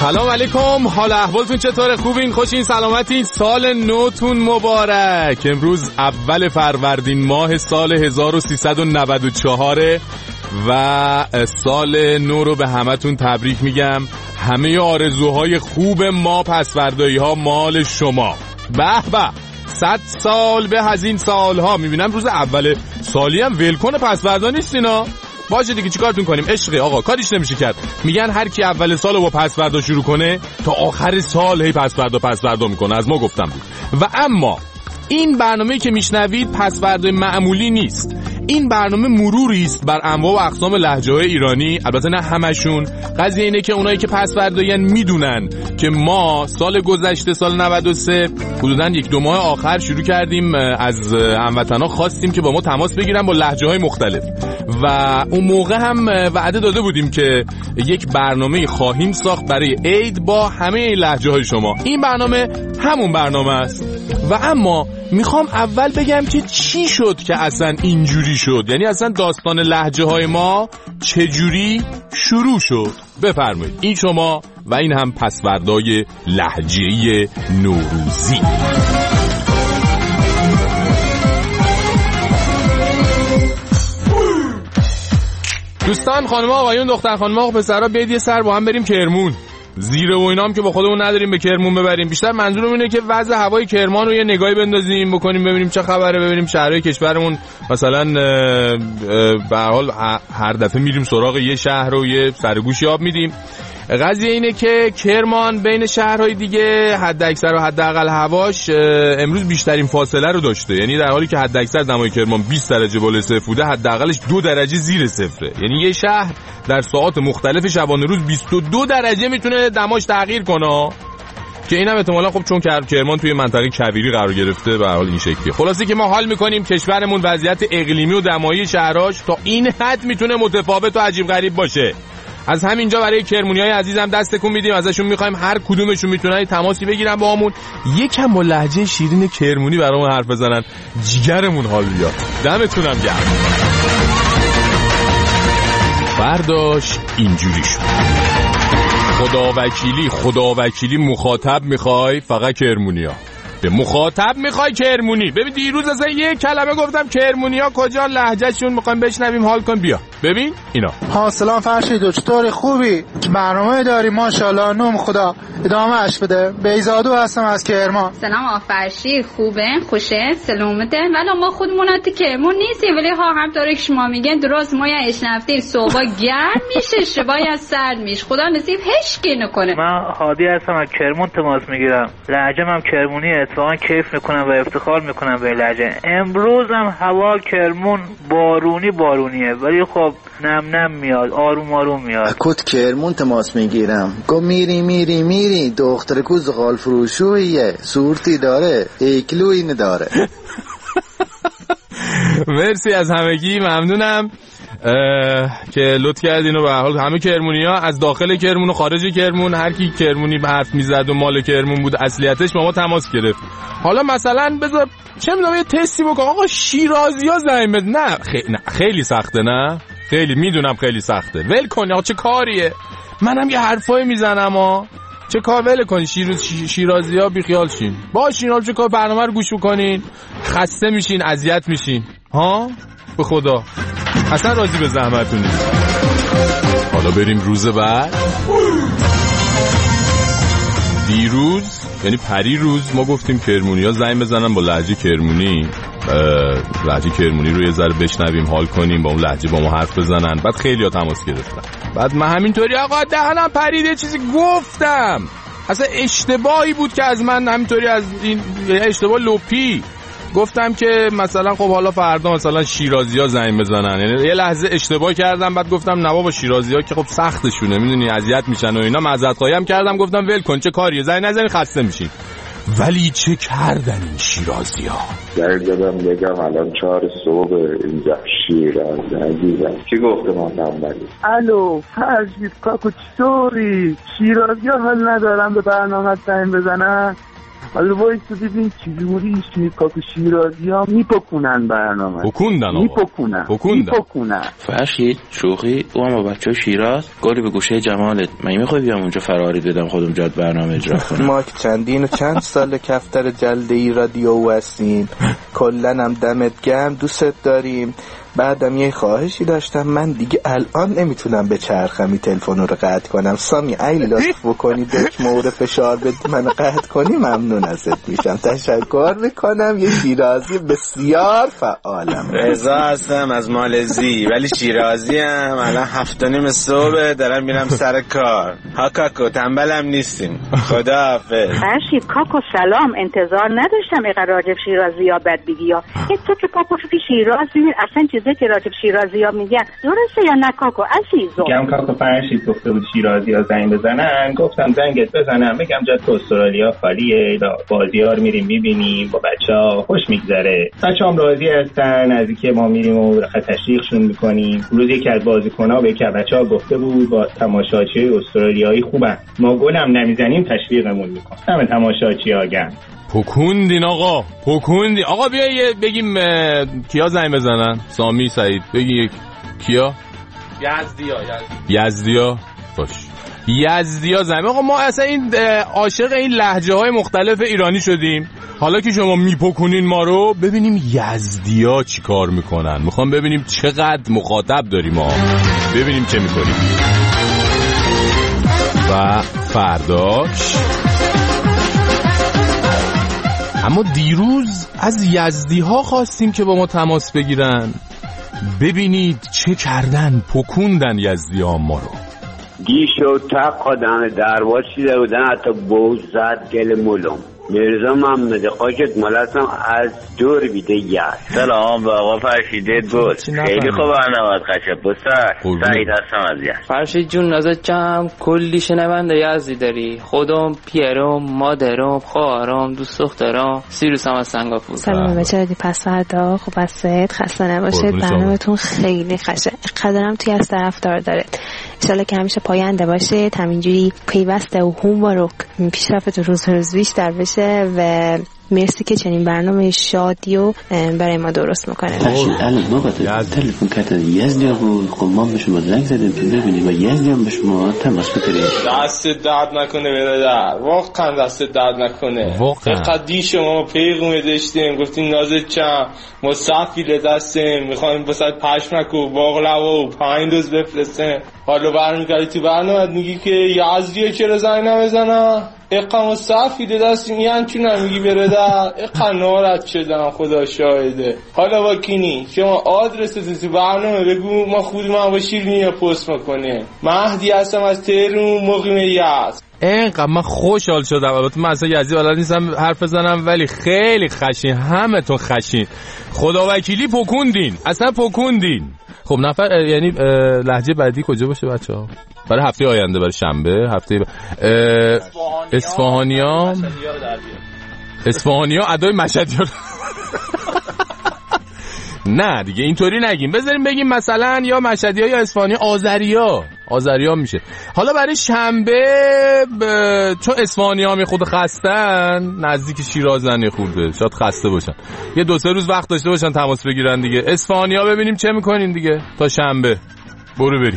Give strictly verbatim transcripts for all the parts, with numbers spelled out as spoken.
سلام علیکم، حال احوالتون چطوره؟ خوبین؟ خوشین؟ سلامتین؟ سال نوتون مبارک. امروز اول فروردین ماه سال هزار و سیصد و نود و چهار و سال نو رو به همتون تبریک میگم. همه آرزوهای خوب ما پسوردایی ها مال شما. به به، صد سال به از این سالها. میبینم روز اول سالی هم ولکن پسوردا نیستینا. باشه دیگه، چیکارتون کنیم؟ عشقه آقا، کاریش نمیشه کرد. میگن هر کی اول سال با پسوردا شروع کنه تا آخر سال هی پسوردا پسوردا میکنه. از ما گفتم بود. و اما این برنامه‌ای که میشنوید پسوردای معمولی نیست. این برنامه مروری است بر انواع و اقسام لهجه‌های ایرانی. البته نه همشون. قضیه اینه که اونایی که پسورداین میدونن که ما سال گذشته سال نود و سه حدوداً یک دو ماه آخر شروع کردیم از هموطنا خواستیم که با ما تماس بگیرن با لهجه‌های مختلف و اون موقع هم وعده داده بودیم که یک برنامه خواهیم ساخت برای عید با همه لهجه‌های شما. این برنامه همون برنامه است. و اما میخوام اول بگم که چی شد که اصلا اینجوری شد، یعنی اصلا داستان لهجه های ما چجوری شروع شد. بفرمایید، این شما و این هم پسوردای لهجه‌ای نوروزی. دوستان، خانم آقایون، دختر خانم آقا پسرها، بیاید یه سر با هم بریم کرمون. زیره و اینام که با خودمون نداریم به کرمون ببریم. بیشتر منظورم اینه که وضع هوای کرمان رو یه نگاهی بندازیم، بکنیم ببینیم چه خبره، ببینیم شهرهای کشورمون مثلا به هر حال هر دفعه میریم سراغ یه شهر و یه سرگوشی آب میدیم. قضیه اینه که کرمان بین شهرهای دیگه حد اکثر و حد اقل هواش امروز بیشترین فاصله رو داشته. یعنی در حالی که حد اکثر دمای کرمان بیست درجه بالای صفر بوده، حد اقلش دو درجه زیر صفره. یعنی یه شهر در ساعات مختلف شبانه روز بیست و دو درجه میتونه دماش تغییر کنه، که اینم احتمالاً خب چون کرمان توی منطقه کویری قرار گرفته به هر حال این شکلیه. خلاصه که ما حال میکنیم کشورمون وضعیت اقلیمی و دمایی شهراش تا این حد میتونه متفاوت و عجیب غریب باشه. از همینجا برای کرمونیای عزیزم دست تکون میدیم، ازشون میخوایم هر کدومشون میتونن تماسی بگیرن با همون، یکم با لهجه شیرین کرمونی برامون حرف بزنن، جیگرمون حال بیاد. دمتونم گرم. برداشت اینجوری شد. خدا وکیلی خدا وکیلی مخاطب میخوای فقط کرمونیا. به مخاطب میخوای کرمونی. ببین دیروز اصلا یه کلمه گفتم کرمونیا کجا لهجهشون میخوایم بشنویم، حال کن بیا. ببین اینا. ها سلام فرشید، چطوری؟ خوبی؟ برنامه داری ماشاءالله، نوم خدا ادامه اش بده. بیزادو هستم از کرمان. سلام آفرشید، خوبه؟ خوشه؟ سلامته؟ ولی ما خودمون تو کرمان نیستیم، ولی ها هم داره که شما میگن درست. ما یا اشنفتیم صبح گرم میشه، شبای از سرد میشه. خدا نصیب هیچ کی نکنه. من هادی هستم از کرمان تماس میگیرم. لهجه‌م هم کرمونی، اتفاقا کیف میکنم و افتخار میکنم به لهجه. امروز هم هوا کرمون بارونی بارونیه، ولی خب نم نم میاد، آروم آروم میاد. اکوت کرمون تماس میگیرم. گو میری میری میری دختر کو زغال فروشویه، صورتی داره ایکلوی نداره. مرسی از همگی، ممنونم که لطف کردین. و به حال همه کرمونی‌ها از داخل کرمون و خارج کرمون، هر کی کرمونی حرف میزد و مال کرمون بود اصلیتش با ما تماس گرفت. حالا مثلا بذار چه میدونم یه تستی بکن. آقا شیرازی‌ها زنگ بزن. نه خیلی نه خیلی سخته، نه خیلی میدونم خیلی سخته. ول کن آقا، چه کاریه؟ منم یه حرفایی میزنم ها، چه کار؟ ول کن. شیروز شیرازی‌ها بی خیال شین. باشین آب چه کار، برنامه رو گوش بکنین، خسته میشین، اذیت میشین ها. به خدا اصلا راضی به زحمتون نیست. حالا بریم روز بعد. دیروز یعنی پری روز ما گفتیم کرمونی‌ها زنگ بزنن با لهجه کرمونی، لهجه کرمونی رو یه ذره بشنویم، حال کنیم، با اون لهجه با ما حرف بزنن. بعد خیلی‌ها تماس گرفتن. بعد من همینطوری آقا دهنم پریده چیزی گفتم، اصلا اشتباهی بود که از من همینطوری از این اشتباه لپی گفتم که مثلا خب حالا فردا مثلا شیرازی‌ها زنگ بزنن. یعنی یه لحظه اشتباه کردم، بعد گفتم نه بابا شیرازی‌ها که خب سختشونه، میدونی اذیت میشن و اینا. معذرت خواهی هم کردم، گفتم ول کن چه کاریه، زنگ نزنی خسته میشین. ولی چه کردن این شیرازی‌ها؟ زنگ زدم بگم الان چهار صبح اینجا شیراز عزیزم. کی گفته ما تنبلی؟ الو فرشید کاکو چطوری؟ شیرازی‌ها حال ندارم به برنامه زنگ بزنن؟ حالا وایس ببین چجوری شیرکاک و شیرازی ها میپکنن برنامه پکوندن آقا میپکنن پکوندن میپکنن. فرشید شوخی او هم با بچه شیراز گلی به گوشه جمالت من میخوای بیام اونجا فراری بدم خودم جاد برنامه اجرا کنم. ما که چندین و چند سال کفتر جلده ای رادیو هستیم کلن هم دمت گرم دوست داریم. بعدم یه خواهشی داشتم من دیگه الان نمیتونم به چرخم این تلفن رو قطع کنم. سامی ای لطف بکنی دک مورد فشار بدی من قطع کنی ممنون ازت میشم. تشکر میکنم. یه شیرازی بسیار فعالم. رضا هستم از مالزی ولی شیرازی هم. الان هفت و نیم صبح دارم میرم سر کار. ها کاکو تنبلم نیستیم. خدا حافظ. فرشید کاکو سلام. انتظار نداشتم اقرار راجب شیرازی ها بد بگی ها. تو که کاکو فی شیرازی اصلا چیزی که راجب شیرازی ها میگن درسته یا نه کاکو عزیزم؟ میگم کاکو فرشید گفته بود شیرازی ها زنگ بزنن گفتم زنگت بزنم بگم جات تو استرالیا خالیه بازی ها رو میریم میبینیم با بچه ها خوش میگذره. بچه هم راضی هستن نزدیکی ما میریم و تشویقشون میکنیم. روز یکی از بازیکن ها به یکی از بچه ها گفته بود با تماشاچی استرالیایی خوبن ما گلم نمیزنیم تشویقمون میکن. همه تماشاچی ها گم پکوندین آقا پکوندین آقا. بیا بگیم کیا زنگ بزنن. سامی سعید بگی یک کیا. یزدیا یزدیا باش یزدیا زنگ. آقا ما اصلا این عاشق این لهجه های مختلف ایرانی شدیم. حالا که شما میپکونین ما رو ببینیم یزدیا چی کار میکنن. میخوام ببینیم چقدر مخاطب داریم ما ببینیم چه میکنیم. و فرداش اما دیروز از یزدی ها خواستیم که با ما تماس بگیرن. ببینید چه کردن. پکوندن یزدی ها ما رو. دیشو تق آدم درواز شده بودن حتی بوز زد گل مولم. مرزا محمد خاکت ملتم از دور بیده یز. سلام به آقا فرشیده دوست. خیلی خوب برنامه‌ات قشنگ بسر. سعید هستم از یز. فرشید جون نازت جمع کلی شنونده یزدی داری. خودم پیرم مادرم خواهرم دوست دخترم سیروسم از سنگاپور. سلام بچه‌ها دی پس فردا خوب هستید خسته نباشید. برنامه‌تون خیلی قشنگ قدرم توی از طرفدار داره. ان شاءالله که همیشه پاینده باشه همینجوری پیوسته و هومارک پیشرفت روز روز بیشتر بشه و مرسی که چنین برنامه شادی و برای ما درست میکنه. فرشید الان ما با تلفن کردن یزدی بود خب ما به شما زنگ زدیم که ببینیم و یزدی هم به شما تماس بگیریم. دست درد نکنه برادر واقعا دست درد نکنه. واقعا دی شما پیغام داشتیم گفتین نازت چم ما صفیل دستیم میخوایم واسه پشمک و باقلوا و پنج روز بفرستیم. حالا برمیگردی تو برنامه میگی که یزدی چرا زنگ نمیزنه؟ اقام صفی دستیم یعنی چون نمیگی برادر اقام نارد شدم خدا شاهده. حالا با کینی شما آدرس تو برنامه بگو ما خود من با شیرینی پست میکنه. مهدی هستم از تهران مقیم یزد. اینقدر من خوشحال شدم. البته من اصلا یزدی بلد نیستم حرف بزنم ولی خیلی خشین همه تون خشین خدا وکیلی پکوندین اصلا پکوندین. خب نفر یعنی لهجه بعدی کجا باشه بچه‌ها؟ برای هفته آینده برای شنبه هفته ب... اصفهانیا اصفهانیا ادای مشهدیار نه دیگه اینطوری نگیم بذاریم بگیم مثلا یا مشهدی‌ها یا اصفهانیا آذریا آذریا میشه. حالا برای شنبه ب... چون اصفهانیا می خود خستن نزدیک شیرازن خوبه شاید خسته باشن یه دو سه روز وقت داشته باشن تماس بگیرن دیگه. اصفهانیا ببینیم چه میکنین دیگه تا شنبه. برو بریم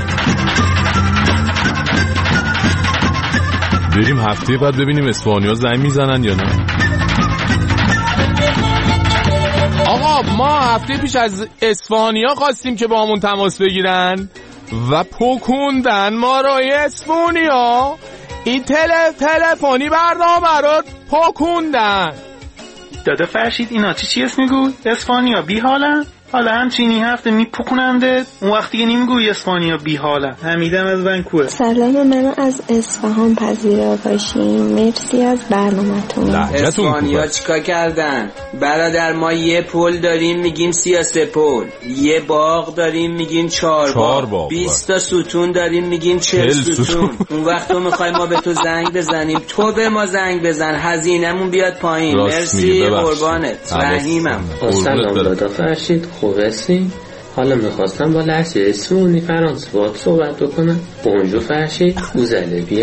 بریم هفته بعد ببینیم اصفهانیا زنگ میزنن یا نه. آقا ما هفته پیش از اصفهانیا خواستیم که با همون تماس بگیرن و پکوندن ما رو. اصفهانیا این تله تلفنی برنامه رو پکوندن. دادا فرشید اینا چی چی اسم میگو؟ اصفهانیا بی حالن؟ حالا همچینی هفته میپکوننده اون وقتی که نمیگوی اسپانیا بی حاله. حمیدم از ونکوور. سلام منو از اصفهان پذیرا باشین. مرسی از برنامه‌تون. اسپانیا چیکار کردن؟ برادر ما یه پل داریم میگیم سیاسه پل، یه باغ داریم میگیم چهار باغ، بیست تا ستون داریم میگیم چهل ستون. اون وقت تو میخوای ما به تو زنگ بزنیم تو به ما زنگ بزن هزینه‌مون بیاد پایین. مرسی قربانت. رحیمم. سلام دادا فرشید خوب هستی؟ حالا میخواستم با لحجه اسمونی فرانسه باید صحبت بکنم. بونجو فرشید اوزله بیان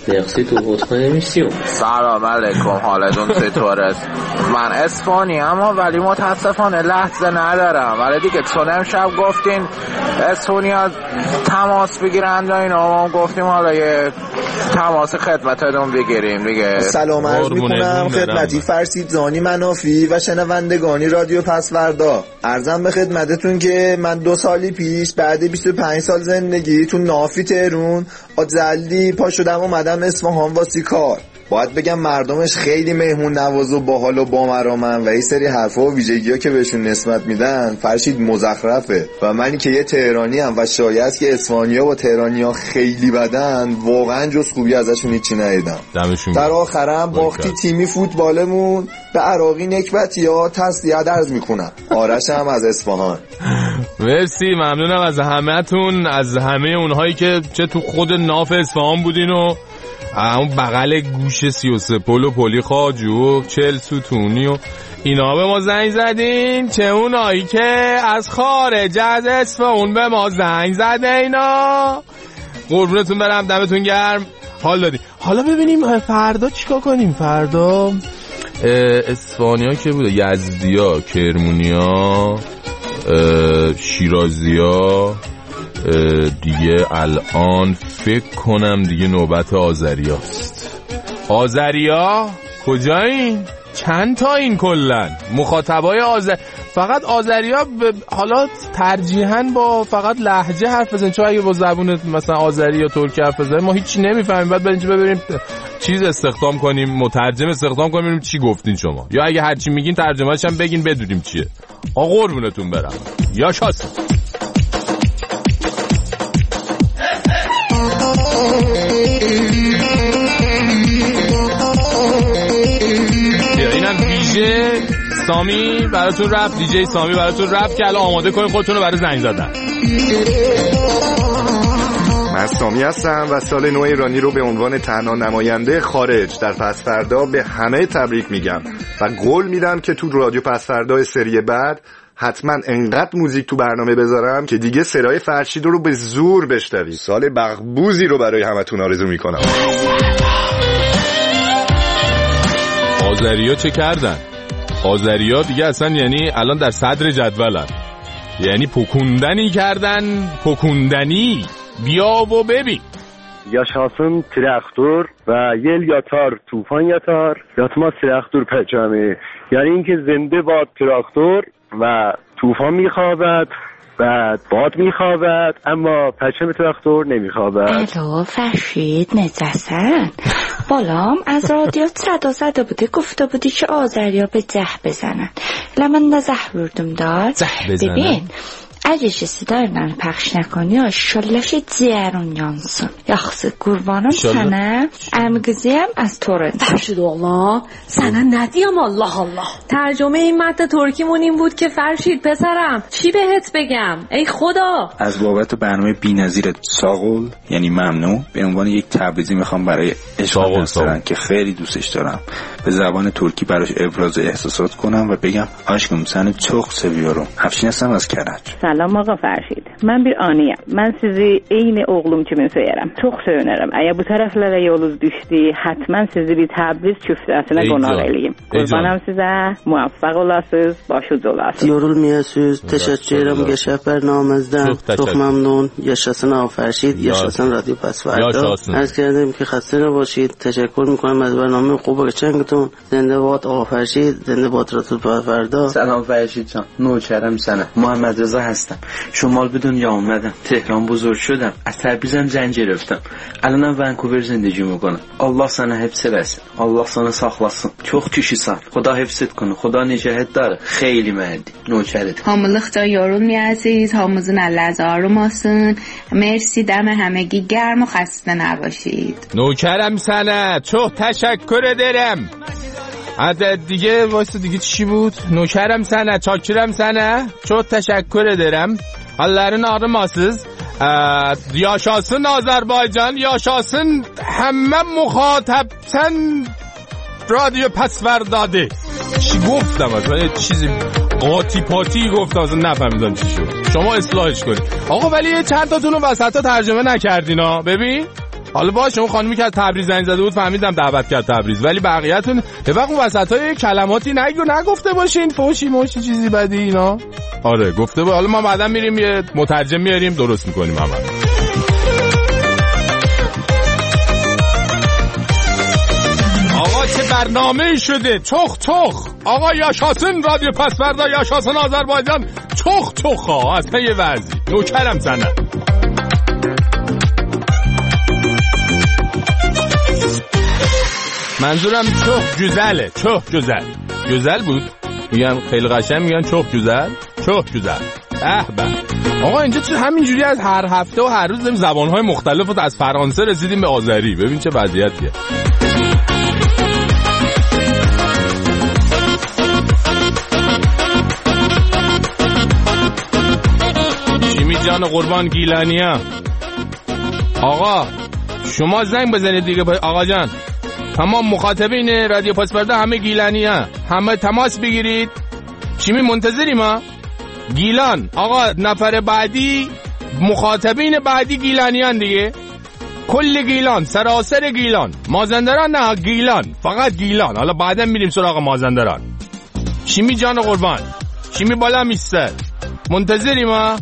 مرسی تو بود نمیشیم. سلام علیکم، حالتون چطور است؟ من اسپانی اما ولی متاسفانه لحظه ندارم، ولی دیگه چون امشب گفتین اسپانیا تماس بگیرند و اینا، گفتیم حالا یه تماس خدمتتون بگیریم دیگه. سلام عرض میکنم خدمتی فرشید زانی منافی و شنوندگانی رادیو پسوردا. عرضم به خدمتتون که من دو سالی پیش بعد بیست و پنج سال زندگی تو نافی تهرون آتزلی پا شدم اومدم اصفهان واسه کار. باید بگم مردمش خیلی مهمون نواز و باحال و بامرامن و این سری حرفا و ویژگی‌ها که بهشون نسبت میدن فرشید مزخرفه و منی که یه تهرانی ام و شایعه که اصفهانی‌ها با تهرانی‌ها خیلی بدن، واقعا جز خوبی ازشون هیچی ندیدم. در آخرم باختی تیمی فوتبالمون به عراقی نکبتی‌ها تسلیت عرض میکنم. آرش هم از اصفهان. مرسی، ممنونم از همه‌تون، از همه اونهایی که چه تو خود ناف اصفهان بودین و اون بغل گوش سی و سه پل و پلی خاجو چل ستونی و اینا به ما زنگ زدین، چه اونایی که از خارج از اصفهان به ما زنگ زده اینا. قربونتون برم، دمتون گرم، حال دادیم. حالا ببینیم فردا چیکار کنیم. فردا اصفهانی‌ها که بوده، یزدی‌ها، کرمونی‌ها، شیرازی‌ها، دیگه الان فکر کنم دیگه نوبت آذریاست. آذریا کجایین؟ چند تا این کلن مخاطبای آذر، فقط آذریا ب... حالا ترجیحاً با فقط لهجه حرف بزنید، چون اگه با زبون مثلا آذری یا ترکی حرف بزنید ما هیچی نمیفهمیم. بعد بریم ببینیم چیز استخدام کنیم، مترجم استخدام کنیم ببینیم چی گفتین شما، یا اگه هر چی میگین ترجمه‌اش هم بگین بدونیم چیه. آقا قربونتون برم. یا شاس اینم دیجی سامی براتون رفت، دیجی سامی براتون رفت که الان آماده کنید خودتون رو برای زنگ زدن. من سامی هستم و سال نو ایرانی رو به عنوان تنها نماینده خارج در پسوردا به همه تبریک میگم و قول میدم که تو رادیو پسوردا سری بعد حتما انقدر موزیک تو برنامه بذارم که دیگه صدای فرشید رو به زور بشنوید. سال بغبوزی رو برای همتون آرزو میکنم. آذریا چه کردن؟ آذریا دیگه اصلا یعنی الان در صدر جدولن، یعنی پکوندنی کردن، پکوندنی. بیا و ببین. Yaşasın traktör و yel yatar tufan yatar yatmaz traktör پرچمی. یعنی اینکه زنده باد تراکتور و طوفان میخوابد و باد میخوابد اما پرچم تراکتور نمیخوابد. الو فرشید نجسن بالام از رادیو صدا زده بوده، گفته بودی که آذریا به زه بزنن. لمن نزه بردم دار. ببین اگه کسی دارن پخش نکنی آشالش دیرون یانسın. Yaxşı qurbanım sənə. Əmqiziyəm از تورنت. فرشید oğlan sənə nə deyəm Allah Allah. ترجمه این متن ترکیمون این بود که فرشید پسرم چی بهت بگم ای خدا. از بابت برنامه بی‌نظیرت ساقل یعنی ممنون به عنوان یک تبریزی میخوام برای اشاق دسترن که خیلی دوستش دارم به زبان ترکی براش ابراز احساسات کنم و بگم aşkım səni çox seviyorum. Afşin hesam az کرج. Salam ağa Fərşid. Mən bir aniyəm. Mən sizi eyni oğlum kimi söyərəm. Çox söyünərəm. Əgər bu tərəflərə yolunuz düşdü, həttəmən sizi bir Təbriz küftəsinə qonaq eləyim. Qurbanam sizə. Muvaffaq olasınız, başucu olasınız. Yorulmayasınız. Təşəkkür edirəm qəşəng bərnamənizdən. Çox məmnun. Yaşasın ağa Fərşid, yaşasın رادیو پسوردا. عرض کردم که خسته نباشید. تشکر میکنم از برنامه خوب و قشنگتون. زنده باد آقا فرشید، زنده باد رادیو پسوردا. سلام فرشید جان. نوکرم سنه. محمد رضا هستم. شمال به دنیا اومدم، تهران بزرگ شدم، از تبریزم زن گرفتم، الانم ونکوور زندگی میکنم. الله sana hepsi versin. Allah sana saklasın. Çok kişisən. Xuda hifz et کنه. خدا نگهت داره. خیلی مردی. نوکرت. Hamılıqca yorulmayasınız. Hamımızın əlləriniz ağrım olsun. مرسی دم همگی گرم و خسته نباشید. نوکرم سنه. çok teşekkür ederim. عدد دیگه واسه دیگه چی بود؟ نوکرم سنه، چاکرم سنه، çok teşekkür ederim. Hallerin ağrımasız. Yaşasın Azerbaycan, yaşasın همه مخاطبتن رادیو پسورداده. چی گفتم اصلا؟ یه چیزی قاطی پاتی گفتم اصلا نفهمیدم چی شد. شما اصلاحش کنید آقا. ولی چند تاتون رو وسط ها ترجمه نکردین ها. ببین حالا باشه اون خانومی که از تبریز زنگ زده بود فهمیدم دعوت کرد تبریز، ولی بقیه‌تون یه وقت اون وسطای کلماتی نگو نگفته باشین فوشی موشی چیزی بدی اینا. آره گفته بود. حالا ما بعدا میریم یه مترجم میاریم درست میکنیم همه. آقا چه برنامه‌ای شده، چخ چخ. آقا یاشاسن رادیو پسوردا، یاشاسن آذربایجان، چخ چخ ها از پی وضعی نوکرم زنه. منظورم چخ جزله، چخ جزل جزل بود میگن خیلی قشنگ میگن چخ جزل، چخ جزل. اه به آقا اینجا چه همینجوری از هر هفته و هر روز داریم زبان‌های مختلف و از فرانسه رسیدیم به آذری. ببین چه وضعیتیه. شیمی جان قربان گیلانیا. آقا شما زنگ بزنید دیگه آقا جان. تمام مخاطبین رادیو پاسوردا همه گیلانیا، همه تماس بگیرید. شیمی منتظری ما گیلان. آقا نفر بعدی مخاطبین بعدی گیلانیان دیگه، کل گیلان، سراسر گیلان. مازندران نه، گیلان، فقط گیلان. حالا بعدا میریم سراغ مازندران. شیمی جان قربان، شیمی بالا میسته، منتظری ما.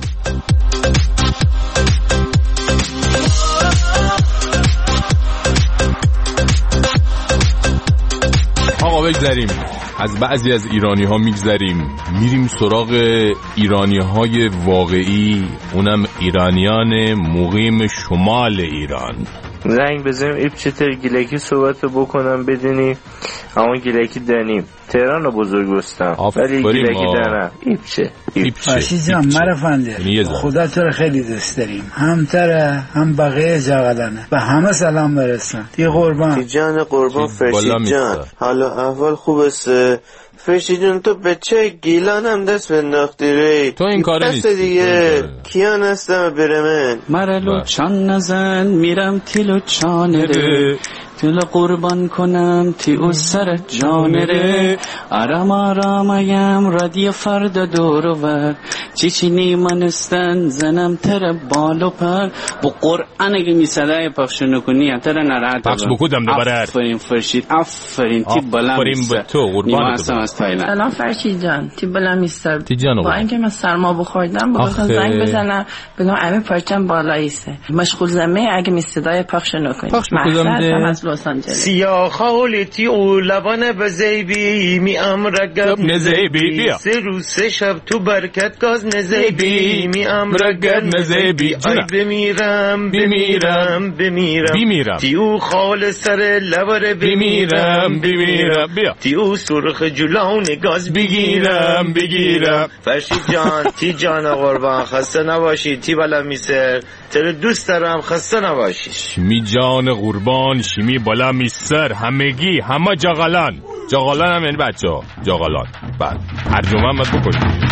آقا بگذاریم از بعضی از ایرانی ها میگذاریم میریم سراغ ایرانی های واقعی، اونم ایرانیان مقیم شمال ایران. زنگ بزنیم ایب چطور گیلکی صحبت بکنم بدونی اما گیلکی دنیم تهران رو بزرگ بستم ولی گیلکی دنم ایب چه ایب چه فرشید جان مرفنده خدا تو رو خیلی دوست داریم، هم تره هم بقیه جاغلانه و همه سلام برسن. تی قربان تی جان قربان فرشید جان حالا احوال خوب است؟ فرشیدون تو بچه گیلان هم دست بنداختی ری تو این کاره نیستی دیگه. کیان هستم برمن مرلو چان نزن میرم تیلو چانه ره تیلو قربان کنم تی او سر جانه ره آرام آرام ایم رادیو فردا دورو ور چی چی نیمانستن زنم تر بالو پر با قرآن اگه می صدای پخش نکنی تر نراحت پخش بکودم دوباره. آفرین فرشید آفرین تی بلند میستر نیما هستم از تایلند. سلام فرشید جان تی بلند میستر تی جان با اینکه من سرما بخوردم بخواستم زنگ بزنم بگم همه پرچم بالاییسته مشغول زمه اگه می صدای پخش نکنی پخش بکودم از لس آنجلس. سیاه خالتی او لبان بزیبی می امرگم نزیبی سه روز سه شب تو برکت گاز نزیبی می امرگم نزیبی ای بمیرم بمیرم بمیرم بمیرم تی او خال سر لبر بمیرم بمیرم بیا تی او سرخ جلون گاز بگیرم بگیرم. فرشید جان تی جان قربان خسته نباشی تی بالا میسر تر دوست دارم خسته نباشی. شیمی جان قربان شیمی بالا میسر همگی همه جاغلان جاغلان هم یعنی بچه ها جاغلان بعد ترجمه هم باید بکنیم.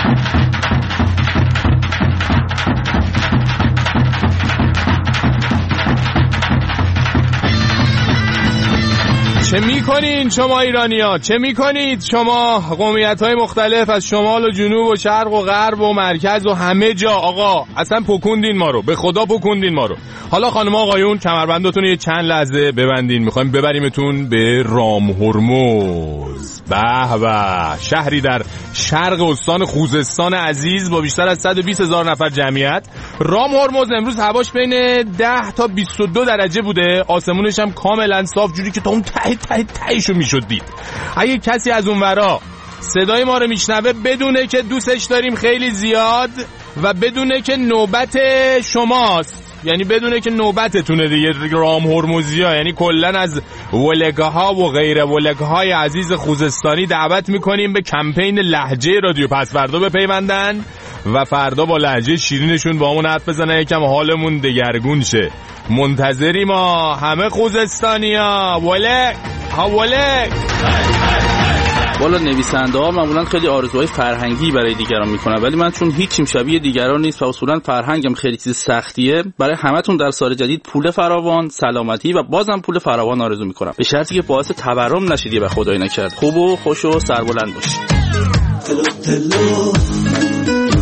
چه میکنین شما ایرانی ها؟ چه میکنید شما قومیت های مختلف از شمال و جنوب و شرق و غرب و مرکز و همه جا؟ آقا اصلا پکوندین ما رو، به خدا پکوندین ما رو. حالا خانم آقایون کمربندتون یه چند لحظه ببندین، میخوایم ببریمتون به رام هرمز. به به، شهری در شرق استان خوزستان عزیز با بیشتر از صد و بیست هزار نفر جمعیت. رام هرمز امروز هواش بین ده تا بیست و دو درجه بوده، آسمونش هم کاملا صاف، جوری که تا اون ته ته تهشو میشد دید. اگه کسی از اون ورا صدای ما رو میشنوه بدونه که دوستش داریم خیلی زیاد و بدونه که نوبت شماست، یعنی بدونه که نوبتتونه دیگه رام هرمزیا. یعنی کلن از ولگه ها و غیر ولگه های عزیز خوزستانی دعوت میکنیم به کمپین لهجه رادیو پسوردا بپیوندن و فردا با لهجه شیرینشون با همون حرف بزنن، یکم حالمون دگرگون شه. منتظری ما همه خوزستانیا. ولگ ها ولگ. والا نویسنده ها معمولا خیلی آرزوهای فرهنگی برای دیگران میکنن، ولی من چون هیچیم شبیه دیگران نیست و اصولا فرهنگم خیلی چیز سختیه، برای همتون در سال جدید پول فراوان، سلامتی و بازم پول فراوان آرزو میکنم، به شرطی که باعث تورم نشید و خدای نکرد خوب و خوش و سربلند باشید.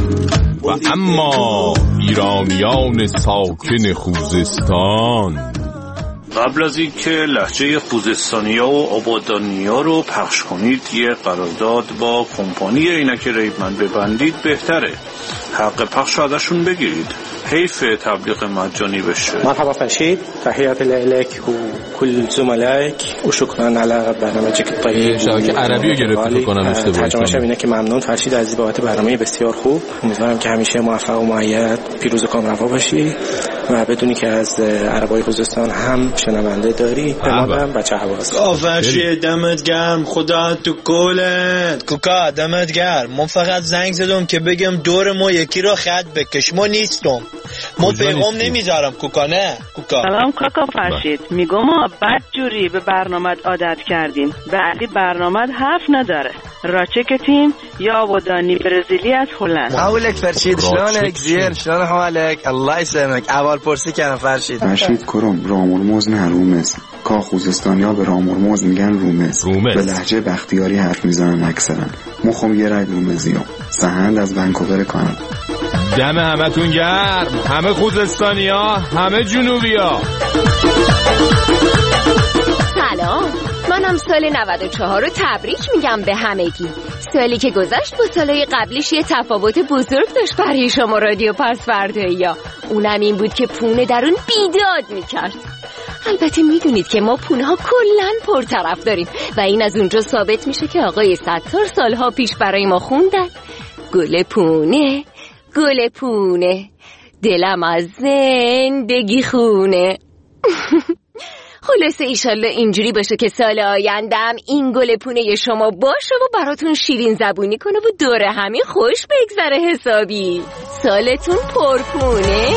و اما ایرانیان ساکن خوزستان قبل از اینکه لهجه خوزستانیا و آبادانیا رو پخش کنید یه قرارداد با کمپانی عینک ریبمن ببندید بهتره. حق پخش ازشون بگیرید. حیف تبلیغ مجانی بشه. مرحبا فرشید، تحیات لك و کل زملائك و شکرا علی برنامجك الطیب. شبکه عربی رو گرفته کنم اشتباهی. ترجمه‌ش اینه که ممنون فرشید عزیز بابت برنامه بسیار خوب. امیدوارم که همیشه موفق و مؤید، پیروز و کامروا باشی و بدونی که از عربای خوزستان هم شنونده داری. به مادرم بچه حواس. فرشید دمت گرم، خدا تو کولت. کوکا دمت گرم. من فقط زنگ زدم که بگم دور ما یکی رو خط بکش. ما نیستم. ما پیغام نمیذارم کوکا. نه کوکا. سلام کاکا فرشید. میگم ما بد جوری به برنامه عادت کردیم. بعدی برنامه حرف نداره. راچکتیم یا آبادانی برزیلی از هلند. حالك فرشید شلونك زين شلون حالك الله يسلمك. اول پرسی کردم فرشید. فرشید کرم رامورموز نه رومز. کا خوزستانیا به رامورموز میگن رومز. رومز. به لهجه بختیاری حرف میزنن اکثرا. مخم یه رگ رومزیام. سهند از ونکوور کانادا. دم همتون گرم، همه خوزستانیا، همه جنوبیا. سلام، منم سال نود و چهار رو تبریک میگم به همگی. سالی که گذشت با سالهای قبلیش یه تفاوت بزرگ داشت برای شما رادیو پسورده‌یا. اونم این بود که پونه درون بیداد میکرد. البته میدونید که ما پونه ها کلن پرطرف داریم و این از اونجا ثابت میشه که آقای ستار سالها پیش برای ما خوندن گل پونه گل پونه دلم از زندگی خونه. خلاصه ایشالله اینجوری باشه که سال آیندم این گل پونه شما باشه و براتون شیرین زبونی کنه و دور همین خوش بگذره حسابی. سالتون پرپونه.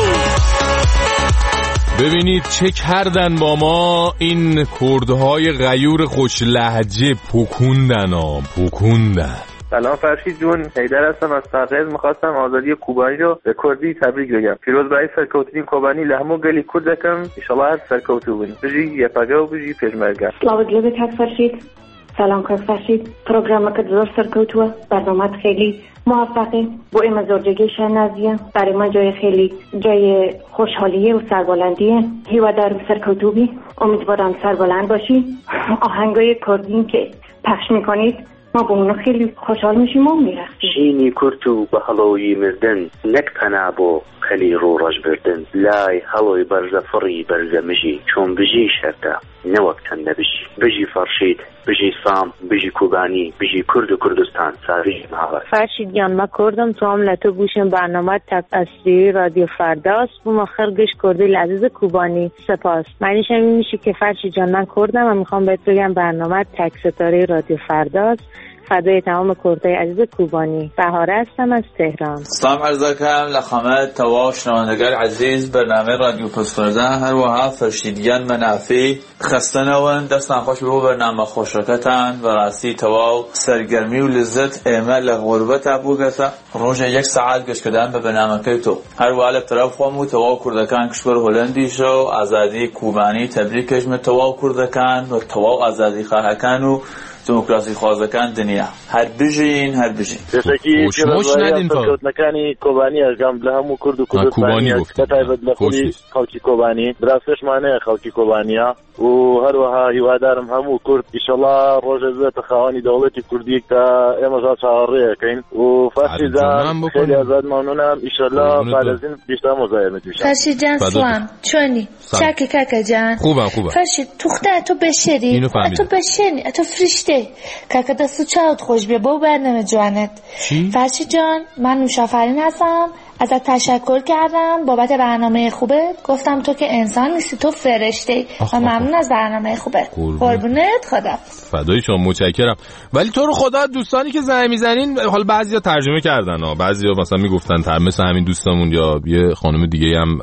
ببینید چه کردن با ما این کردهای غیور خوش لهجه. پکوندن ها پکوندن. سلام فرشید جون، حیدر هستم از تقریز. میخواستم آزادی کوبانی رو به کردی تبریک بگم. پیروز برای سرکوتین کوبانی لهمو گلی کردکم انشالله هر سرکوتو بینی بجی یپاگه و بجی پیشمرگه. سلاوت لبت هست فرشید. سلام که فرشید. پروگرام که دور سرکوتوه، برنامه خیلی موفقه. با این مزارجگی شنازیه برای من جای خیلی جای خوشحالیه و سربلندیه. هیوا دارم سرکوتو بی. امیدوارم سربلند باشی. آهنگای کردین که پخش میکنید ما با اونو خیلی خوشحال میشیم و میرختیم. شینی کرتو به حلوی مردن نک پنابو خلی رو راج بردن لای حلوی برزه فری برزه مجی چون بجی شرطه نوکتن نبجی بجی فرشید بجی سام بجی کوبانی بجی کرد و کردستان ساری محبت. فرشید جان ما کردم تو هم لطو گوشم برنامه تک اصلی رادیو فرداست و ما خرگش کرده لعزیز کوبانی سپاس. معنیش هم میشه که فرشید جان من کردم و میخوام بهت بگم برنامه تک ستاره رادیو فرداست. فدای تمام کردای عزیز کوبانی. بهاره هستم از تهران. سلام عرض کنم لخامه توا شنوندگان عزیز برنامه رادیو پسوردن هر وها فرشیدیان منافی خسته نوان دست نخوش به برنامه خوشرکتن و راستی توا سرگرمی و لذت اعمال غربت ابوگتا روز یک ساعت گشت کردن به برنامه که تو هر وها طرف خمو توا کردکان کشور هلندی شو آزادی کوبانی تبریکش می توا کردکان و توا آزادی خواهکان و دموکراسی خوازکان دنیا هر بجین هر بجین خوش موش ندین تا مکانی کوبانی از جنب همو کرد و کردستانی از کتای بدل خوری خالکی کوبانی درستش معنی خالکی کوبانیا و هر وها هیوادارم همو کرد ایشالله روز زت خوانی دولتی کردی تا امازا چهاره کین و فرشیدان خیلی ازاد ممنونم ایشالله بعد از این بیشتر مزاحمت میشم. فرشید جان سوان چونی چک کاکا جان خوبم خوبم. فرشید تخته تو بشری تو بشنی تو فرشته کاکا دستو چاوت خوش بیا با برنامه جوانت. فرشید جان من نوشافرین هستم ازت تشکر کردم بابت برنامه خوبت. گفتم تو که انسان نیستی تو فرشته و ممنون از برنامه خوبت. قربونت خدا. فدای شما متشکرم. ولی تو رو خدا دوستانی که زنگ میزنین حالا بعضیا ترجمه کردن ها بعضیا مثلا میگفتن تر مثل همین دوستمون یا یه خانم دیگه هم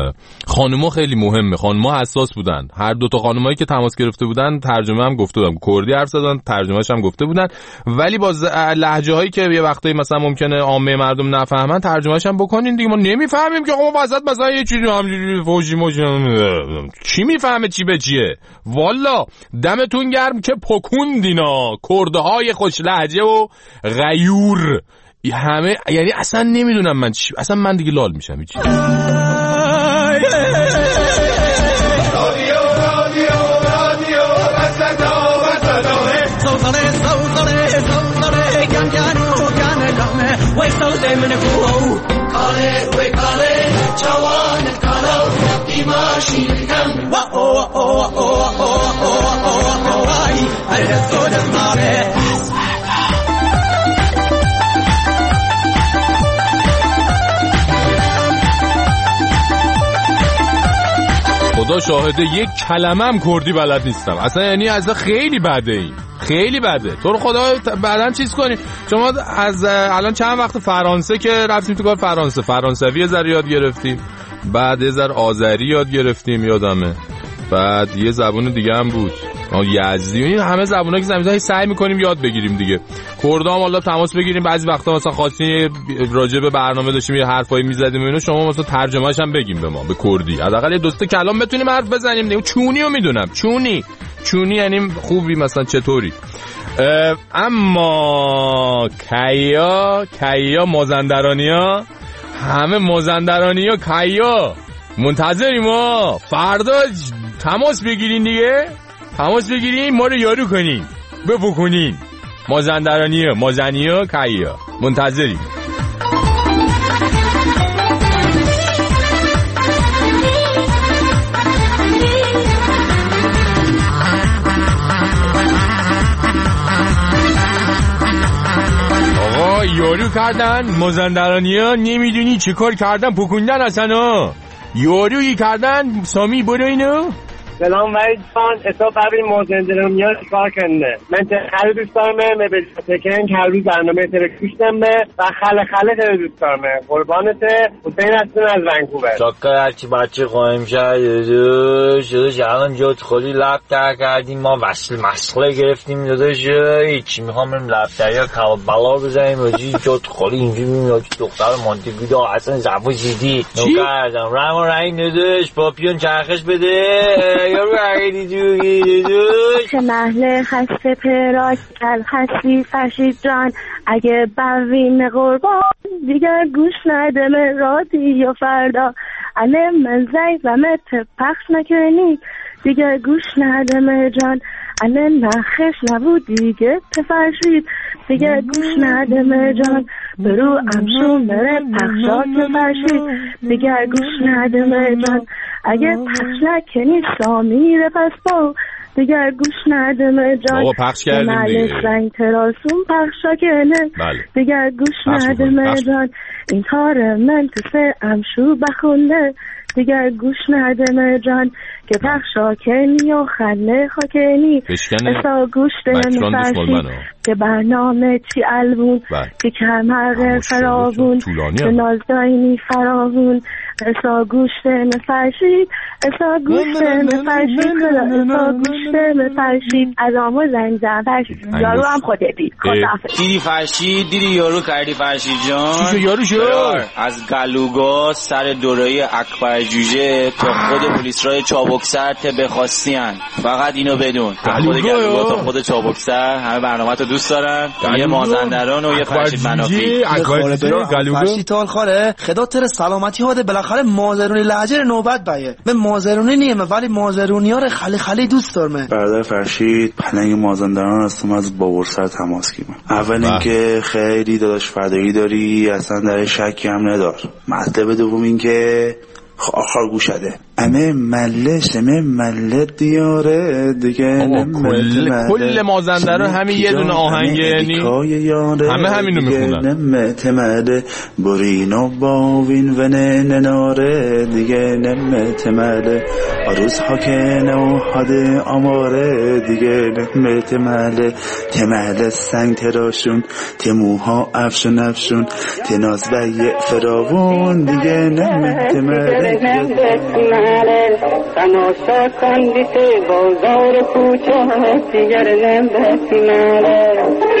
خانوما خیلی مهمه خانوما حساس بودن. هر دو تا خانمایی که تماس گرفته بودن ترجمه هم گفته بودن کردی حرف زدن ترجمهش هم گفته بودن ولی با لهجه‌هایی که یه وقتایی مثلا ممکنه عامه مردم نفهمن ترجمهش هم بکنین دیگه. ما نمیفهمیم که ما وسط مثلا یه چیزی همینجوری فوجی موجی کی میفهمه چی به چیه. والا دمتون گرم که پکوندینا کردهای خوش لهجه و غیور همه یعنی اصلا نمیدونم من چی اصلا من دیگه لال میشم هیچ کاله من بو کاله و کاله جوان کاله دیماشی کم و او او او او او ای هر خود ماره خدا شاهده یک کلمه هم کردی بلد نیستم اصلا، یعنی از خیلی بده این خیلی بده. تو رو خدا بعدن چیز کنی. شما از الان چند وقت فرانسه که رفتیم تو کار فرانسه فرانسوی یه ذره یاد گرفتیم، بعد یه ذره آذری یاد گرفتیم یادمه، بعد یه زبون دیگه هم بود یزدی. این همه زبونا که زمین‌ها سعی می‌کنیم یاد بگیریم دیگه. کرد هم والا تماس بگیریم، بعضی وقتا مثلا خواستین راجع به برنامه داشتیم یه حرفایی می‌زدیم و اینو شما مثلا ترجمه‌اش هم بگیم به ما به کردی، حداقل یه دوست کلام بتونیم حرف بزنیم دیگه. چونی رو میدونم، چونی چونی یعنی خوبی مثلا چطوری. اما کیا کیا مازندرانیا، همه مازندرانیا کیا منتظریم ما. فردا تماس بگیرین دیگه، تماس بگیرین ما رو یارو کنین بپکنین. مازندرانیا مازنیا کیا منتظریم. آقا یارو کردن مازندرانیا، نمیدونی چه کار کردن پکوندن اصلا. یارویی کردن. سامی برو اینو. سلام وحید جان، حساب برای مازندرانیا کار کنده. من خیلی دوست دارم به تکن که هر روز برنامه ترکیشتم به و خاله خاله خیلی دوست دارم. قربانته. حسین هستم از ونکوور. شکر هرچی بچه قایم شد شده جلان جات خالی لب در کردیم، ما وصل مسئله گرفتیم داداش. هیچی میخوام بریم لب دریا کباب بلا بزنیم راجی جات خالی اینجوری میگم که دختر مانتیگودا اصلا زبو زیدی نکردم رم و رنگ نداشت پاپیون چرخش بده یارو عقیدی جوگی دوش چه محله خسته پراک کل خستی فرشید جان، اگه بروین قربان دیگر گوش ندمه رادی یا فردا انه من زنگ و مت پخش نکنی دیگر گوش ندمه جان، انه نخش نبود دیگه تفرشید دیگر گوش ندمه جان، برو امشون بره پخشات فرشید دیگر گوش ندمه جان، اگه پخش نکنی سامیره پس با دیگر گوش ندمه جان. بابا پخش کردیم دیگه. سنگ تراسون پخشا کنه دیگر گوش ندمه جان، این کار من تو سه امشو بخونده دیگر گوش ندمه جان، که پخشا کنی و خنه خاکنی اصا گوش دمه فرشید که برنامه چی البون که کمر فراوون که نازداینی فراوون اصا گوش دمه فرشید اصا گوش دمه فرشید اصا گوش دمه فرشید از آمو زنگ زن فرشید یارو هم خودتی دیدی فرشید دیدی یارو کردی فرشید جان. چیشو یارو شد از گلوگا سر دورایی اکبر جوجه تا خود پلیس رای چابکسر ته بخواستین. فقط اینو بدون خود گلوگا تا خود چابکسر همه برنامه تو دوست دارن. یه مازندران و یه فرشید منافی فرشید تال خاره خدا تر سلامتی هاده. بالاخره مازرونی لهجه نوبت بیه. من مازرونی نیم ولی مازرونی ها رو خالی خالی دوست دارم. برادر فرشید پلنگ مازندران هستم از باورسر تماس گیرم. اول اینکه خیلی داداش فدایی داری اصلا در شکی هم ندار. مطلب دوم اینکه آخر گوشده امه مله شمه مله دیاره دیگه کل کل مازندران همین یه دونه آهنگ یعنی همه همینو میخونن. نمت مله برینو باوین و نناره دیگه نمت مله آروز حاکنه و حاده آماره دیگه نمت مله تمله سنگ تراشون تموها افشون افشون تناز بی فراوون دیگه نمت مله تماشا کندیت بازار کوچه دیگر نمبتی ماله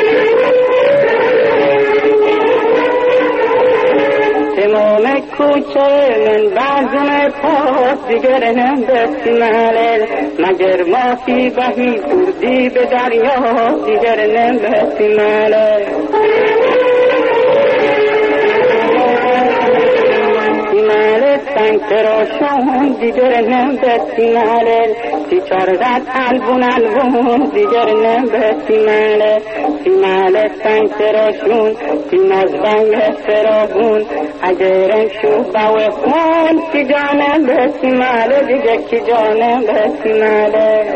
تمام کوچه من بعضم پاس دیگر نمبتی ماله مگر مافی بهی بردی به دریا دیگر نمبتی ماله ماله سنگ تراشون دیگر نمبتی ماله سی چارزد البون البون دیگر نمبتی ماله سی ماله سنگ تراشون سی نزبنگ سرابون اگرم شو باوی خون سی جانم بسی ماله دیگه کی جانم بسی ماله.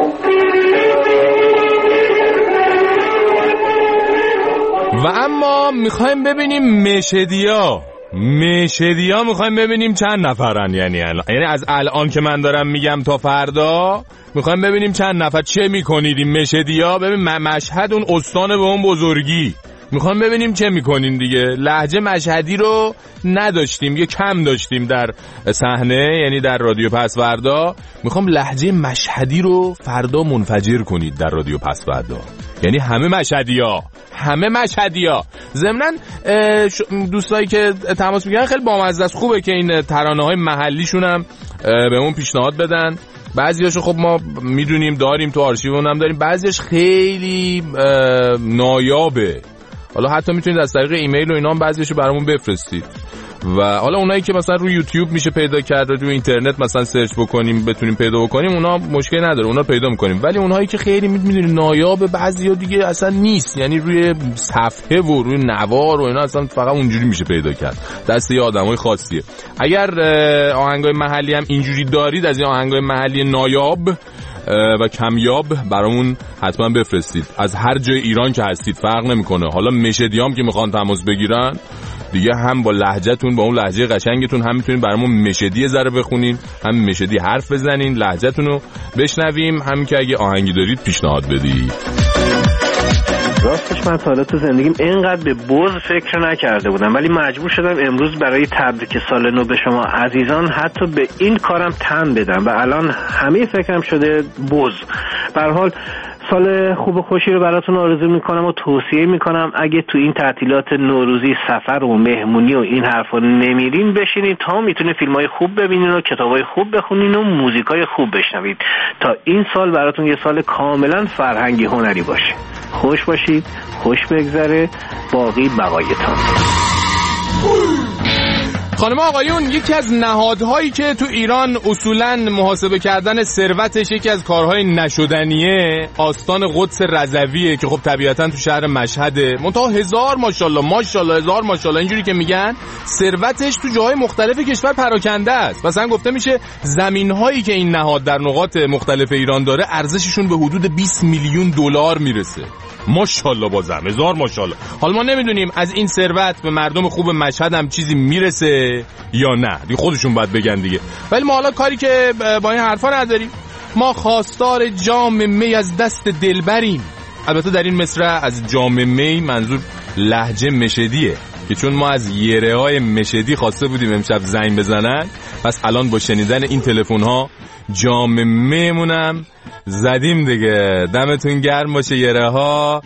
و اما میخوایم ببینیم مشهدیا مشهدیا میخوایم ببینیم چند نفرن. یعنی الان یعنی از الان که من دارم میگم تا فردا میخوایم ببینیم چند نفر چه میکنید این مشهدیا. ببین مشهد اون استان به اون بزرگی میخوایم ببینیم چه میکنین دیگه. لهجه مشهدی رو نداشتیم یا کم داشتیم در صحنه، یعنی در رادیو پسوردا. میخوام لهجه مشهدی رو فردا منفجر کنید در رادیو پسوردا. یعنی همه مشهدیا همه مشهدیا. ضمناً دوستایی که تماس میگیرن خیلی بامزه است، خوبه که این ترانه‌های محلیشون هم به اون پیشنهاد بدن. بعضیاشو خب ما میدونیم داریم تو آرشیومون هم داریم، بعضیاش خیلی نایابه. حالا حتی میتونید از طریق ایمیل و اینا هم بعضیاشو برامون بفرستید. و حالا اونایی که مثلا روی یوتیوب میشه پیدا کرد، روی اینترنت مثلا سرچ بکنیم بتونیم پیدا بکنیم، اونا مشکلی نداره، اونا پیدا میکنیم. ولی اونایی که خیلی میدونید نایاب، بعضیا دیگه اصلا نیست، یعنی روی صفحه و روی نوار و اینا اصلا فقط اونجوری میشه پیدا کرد، دست یه آدمای خاصیه. اگر آهنگای محلی هم اینجوری دارید، از این آهنگای محلی نایاب و کمیاب برامون حتما بفرستید. از هر جای ایران که هستید فرق نمیکنه. حالا مشهدیام که میخوان تماس بگیرن دیگه، هم با لهجهتون، با اون لهجه قشنگتون هم میتونین برامون مشهدی ذره بخونین، هم مشهدی حرف بزنین، لهجهتون رو بشنویم، هم که اگه آهنگی دارید پیشنهاد بدید. راستش من تا حالا تو زندگیم اینقدر به بز فکر نکرده بودم، ولی مجبور شدم امروز برای تبریک سال نو به شما عزیزان حتی به این کارم تن بدم و الان همه فکرم شده بز. به هر حال سال خوب و خوشی رو براتون آرزو میکنم و توصیه میکنم اگه تو این تعطیلات نوروزی سفر و مهمونی و این حرفا نمیرین، بشینین تا میتونه فیلمای خوب ببینین و کتابای خوب بخونین و موزیکای خوب بشنوید تا این سال براتون یه سال کاملا فرهنگی هنری باشه. خوش باشید، خوش بگذره، باقی بقایتان. خانم آقایون، یکی از نهادهایی که تو ایران اصولاً محاسبه کردن ثروتش یکی از کارهای نشدنیه، آستان قدس رضویه که خب طبیعتاً تو شهر مشهده. منتها هزار ماشاءالله ماشاءالله هزار ماشاءالله اینجوری که میگن ثروتش تو جاهای مختلف کشور پراکنده است. مثلا گفته میشه زمین‌هایی که این نهاد در نقاط مختلف ایران داره ارزششون به حدود بیست میلیون دلار میرسه. ماشاءالله، بازم هزار ماشاءالله. حالا ما نمیدونیم از این ثروت به مردم خوب مشهد هم چیزی میرسه یا نه، دیگه خودشون باید بگن دیگه. ولی ما حالا کاری که با این حرفا نداریم. ما خواستار جام می از دست دلبریم. البته در این مصرع از جام می منظور لهجه مشهدیه که چون ما از یره های مشهدی خواسته بودیم امشب زنگ بزنن، پس الان با شنیدن این تلفن ها جام میمونم زدیم دیگه. دمتون گرم باشه یره ها،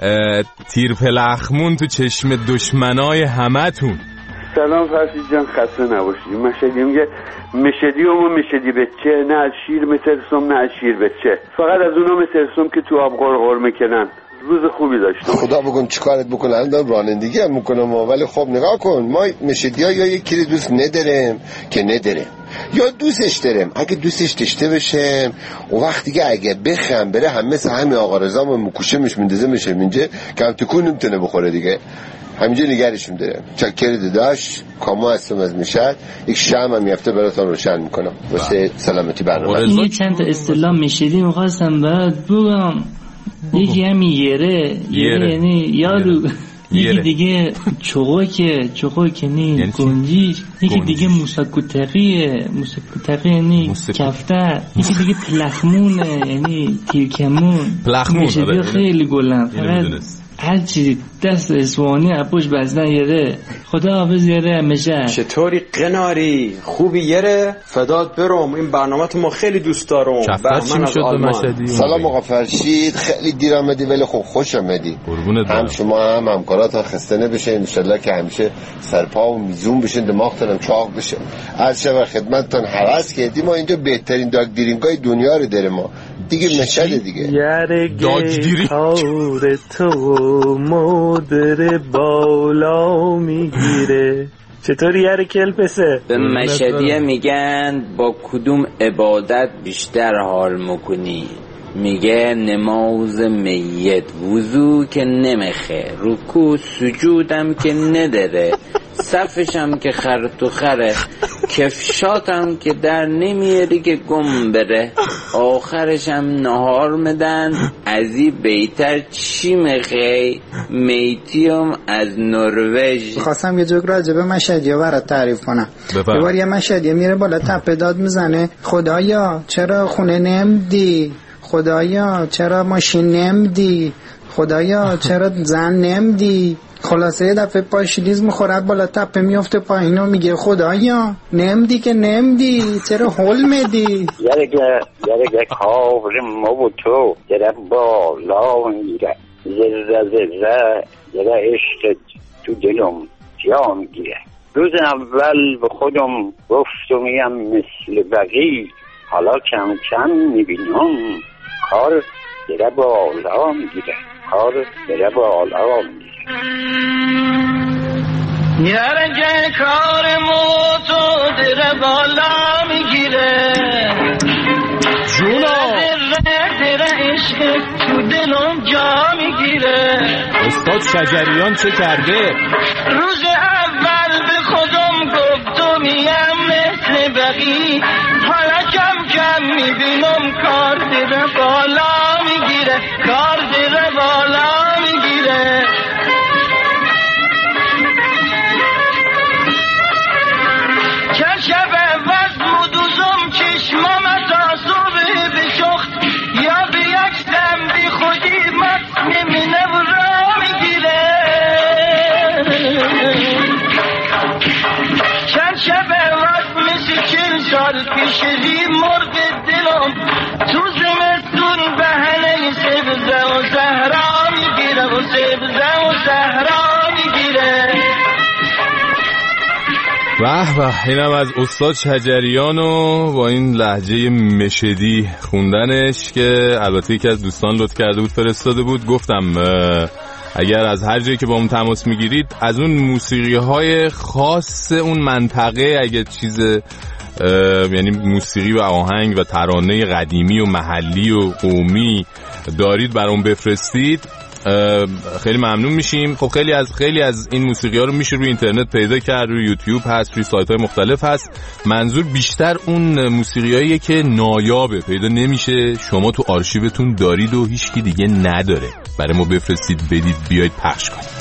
تیر پلخمون تو چشم دشمنای همتون. سلام فرشید جان، خسته نباشی. مشهدی میگه مشهدی و مشهدی به چه، نه از شیر مترسم نه از شیر به چه، فقط از اونا مترسم که تو آب غرغر میکنن. روز خوبی داشتم. خدا بگم چیکارت بکنم، دارم رانندگی هم میکنم، ولی خب نگاه کن، ما مشهدی ها یا یکی رو دوست نداریم که نداریم یا دوستش داریم. اگه دوستش داشته بشم و وقتی که اگه بخم بره هم مثل همین آقا رضا ما مکوشمش میندازه میشه اینجا کم تکون نمیتونه بخوره دیگه، همینجا نگرشون داره. چکر داداش کاما هستم از مشهد، یک شمع هم یفته براتون روشن میکنم واسه سلامتی برنامه. این چند تا اصطلاح مشهدی میخواستم بعد بگم. یکی همین یره یره یعنی یارو، یکی دیگه چوغوکه چوغوکه نی گنجیش، یکی دیگه موسکوتقیه موسکوتقیه یعنی کفتر، یکی دیگه پلخمونه یعنی تیرکمون. پلخمون خیلی گلن، فقط هر چی دست اسوانی اپوش بزنن یره. خدا حافظ یره همیشه. چطوری قناری؟ خوبی یره؟ فدات برم، این برنامه تو ما خیلی دوست دارم. بهمن از آلمان. سلام آقا فرشید، خیلی دیر آمدی ولی خب خوش آمدی. هم شما هم همکارات خسته نبشین ان شاء الله که همیشه سرپا و میزون بشین، دماغتون هم چاق بشه. عرض شب خدمتتون هراس کردیم، ما اینجا بهترین داگ دیرینگای دنیا رو داره، ما دیگه مشهد دیگه. داگ دیرینگ تو مادر بالا میگیره، چطوری یاره کلپسه؟ به مشهدیه میگن با کدوم عبادت بیشتر حال میکنی؟ میگه نماز میت، وضو که نمیخه، رکوع سجودم که نداره، صفشم که خر تو خره، کفشاتم که در نمیاری که گم بره، آخرشم نهار میدن، ازی بیتر چی میخوای؟ میتیم از نروژ. خواستم یه جوک راجبه مشهدیه برات تعریف کنم. یه بار یه مشهدیه میره بالا تپه داد میزنه خدایا چرا خونه نمیدی؟ خدایا چرا ماشین نمیدی؟ خدایا چرا زن نمیدی؟ خلاصه یه دفعه پاشیلیز میخورد بالا تپه میفته پایین و میگه خدایا نمیدی که نمیدی، چرا حل میدی؟ یرگه یرگه کافر ما و تو یره بالا میگیره، زره زره یره عشق تو دلم جا میگیره. روز اول به خودم گفتم مثل بقیه، حالا کم کم میبینم کار دره بالا میگیره، کار دره بالا میگیره. یرگه کار موتو دره بالا میگیره، جونا دره دره عشق تو دلم جا میگیره. استاد شجریان چه کرده؟ روز اول به خودم گفتم یم مثل بقیه، حالا کم کم میبینم کار دره بالا میگیره، کار دره بالا میگیره. چه شب وزم و دوزم چشمام تا صبح بشخت، یا به یک دم بی خودی مست میمینه و را میگیره. چند شب وزم مثل چل سال پیش ری مرد دلم، تو زمستون بهنه سبزه و زهرا میگیره و سبزه و زهرا میگیره. واه واه، اینم از استاد شجریان و با این لهجه مشهدی خوندنش که البته یکی از دوستان لطف کرده بود فرستاده بود. گفتم اگر از هر جایی که با اون تماس میگیرید از اون موسیقی های خاص اون منطقه، اگه چیز یعنی موسیقی و آهنگ و ترانه قدیمی و محلی و قومی دارید برام بفرستید خیلی ممنون میشیم. خب خیلی از خیلی از این موسیقی ها رو میشه روی اینترنت پیدا کرد، روی یوتیوب هست، روی سایت های مختلف هست. منظور بیشتر اون موسیقی هاییه که نایابه، پیدا نمیشه، شما تو آرشیوتون دارید و هیچکی دیگه نداره، برای ما بفرستید بدید بیاید پخش کنید.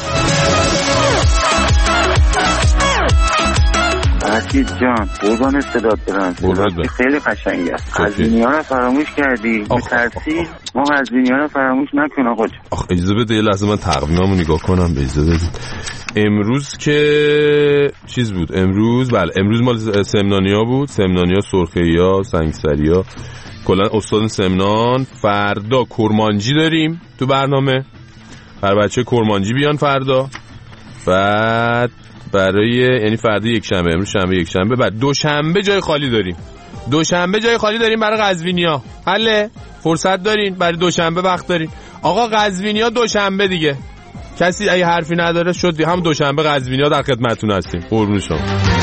فرشید جان قربان صدات برم، صدات خیلی قشنگه. قزوینی ها رو فراموش کردی، میترسی ما قزوینی ها رو فراموش نکن آقا جان. آخ اجازه بده یه لحظه من تقویممو نگاه کنم، اجازه بدید. امروز که چیز بود؟ امروز بله امروز مال سمنانیا بود، سمنانیا، سرخیا، سنگسریا، کلا استاد سمنان. فردا کرمانجی داریم تو برنامه، برای بچه کرمانجی بیان فردا. بعد برای یعنی فردا یک شنبه، امروز شنبه یک شنبه، بعد دوشنبه جای خالی داریم. دوشنبه جای خالی داریم برای قزوینیا. حله فرصت دارین برای دوشنبه وقت دارین. آقا قزوینیا دوشنبه دیگه. کسی اگه حرفی نداره شد هم دوشنبه قزوینیا در خدمتتون هستیم. قربون شما.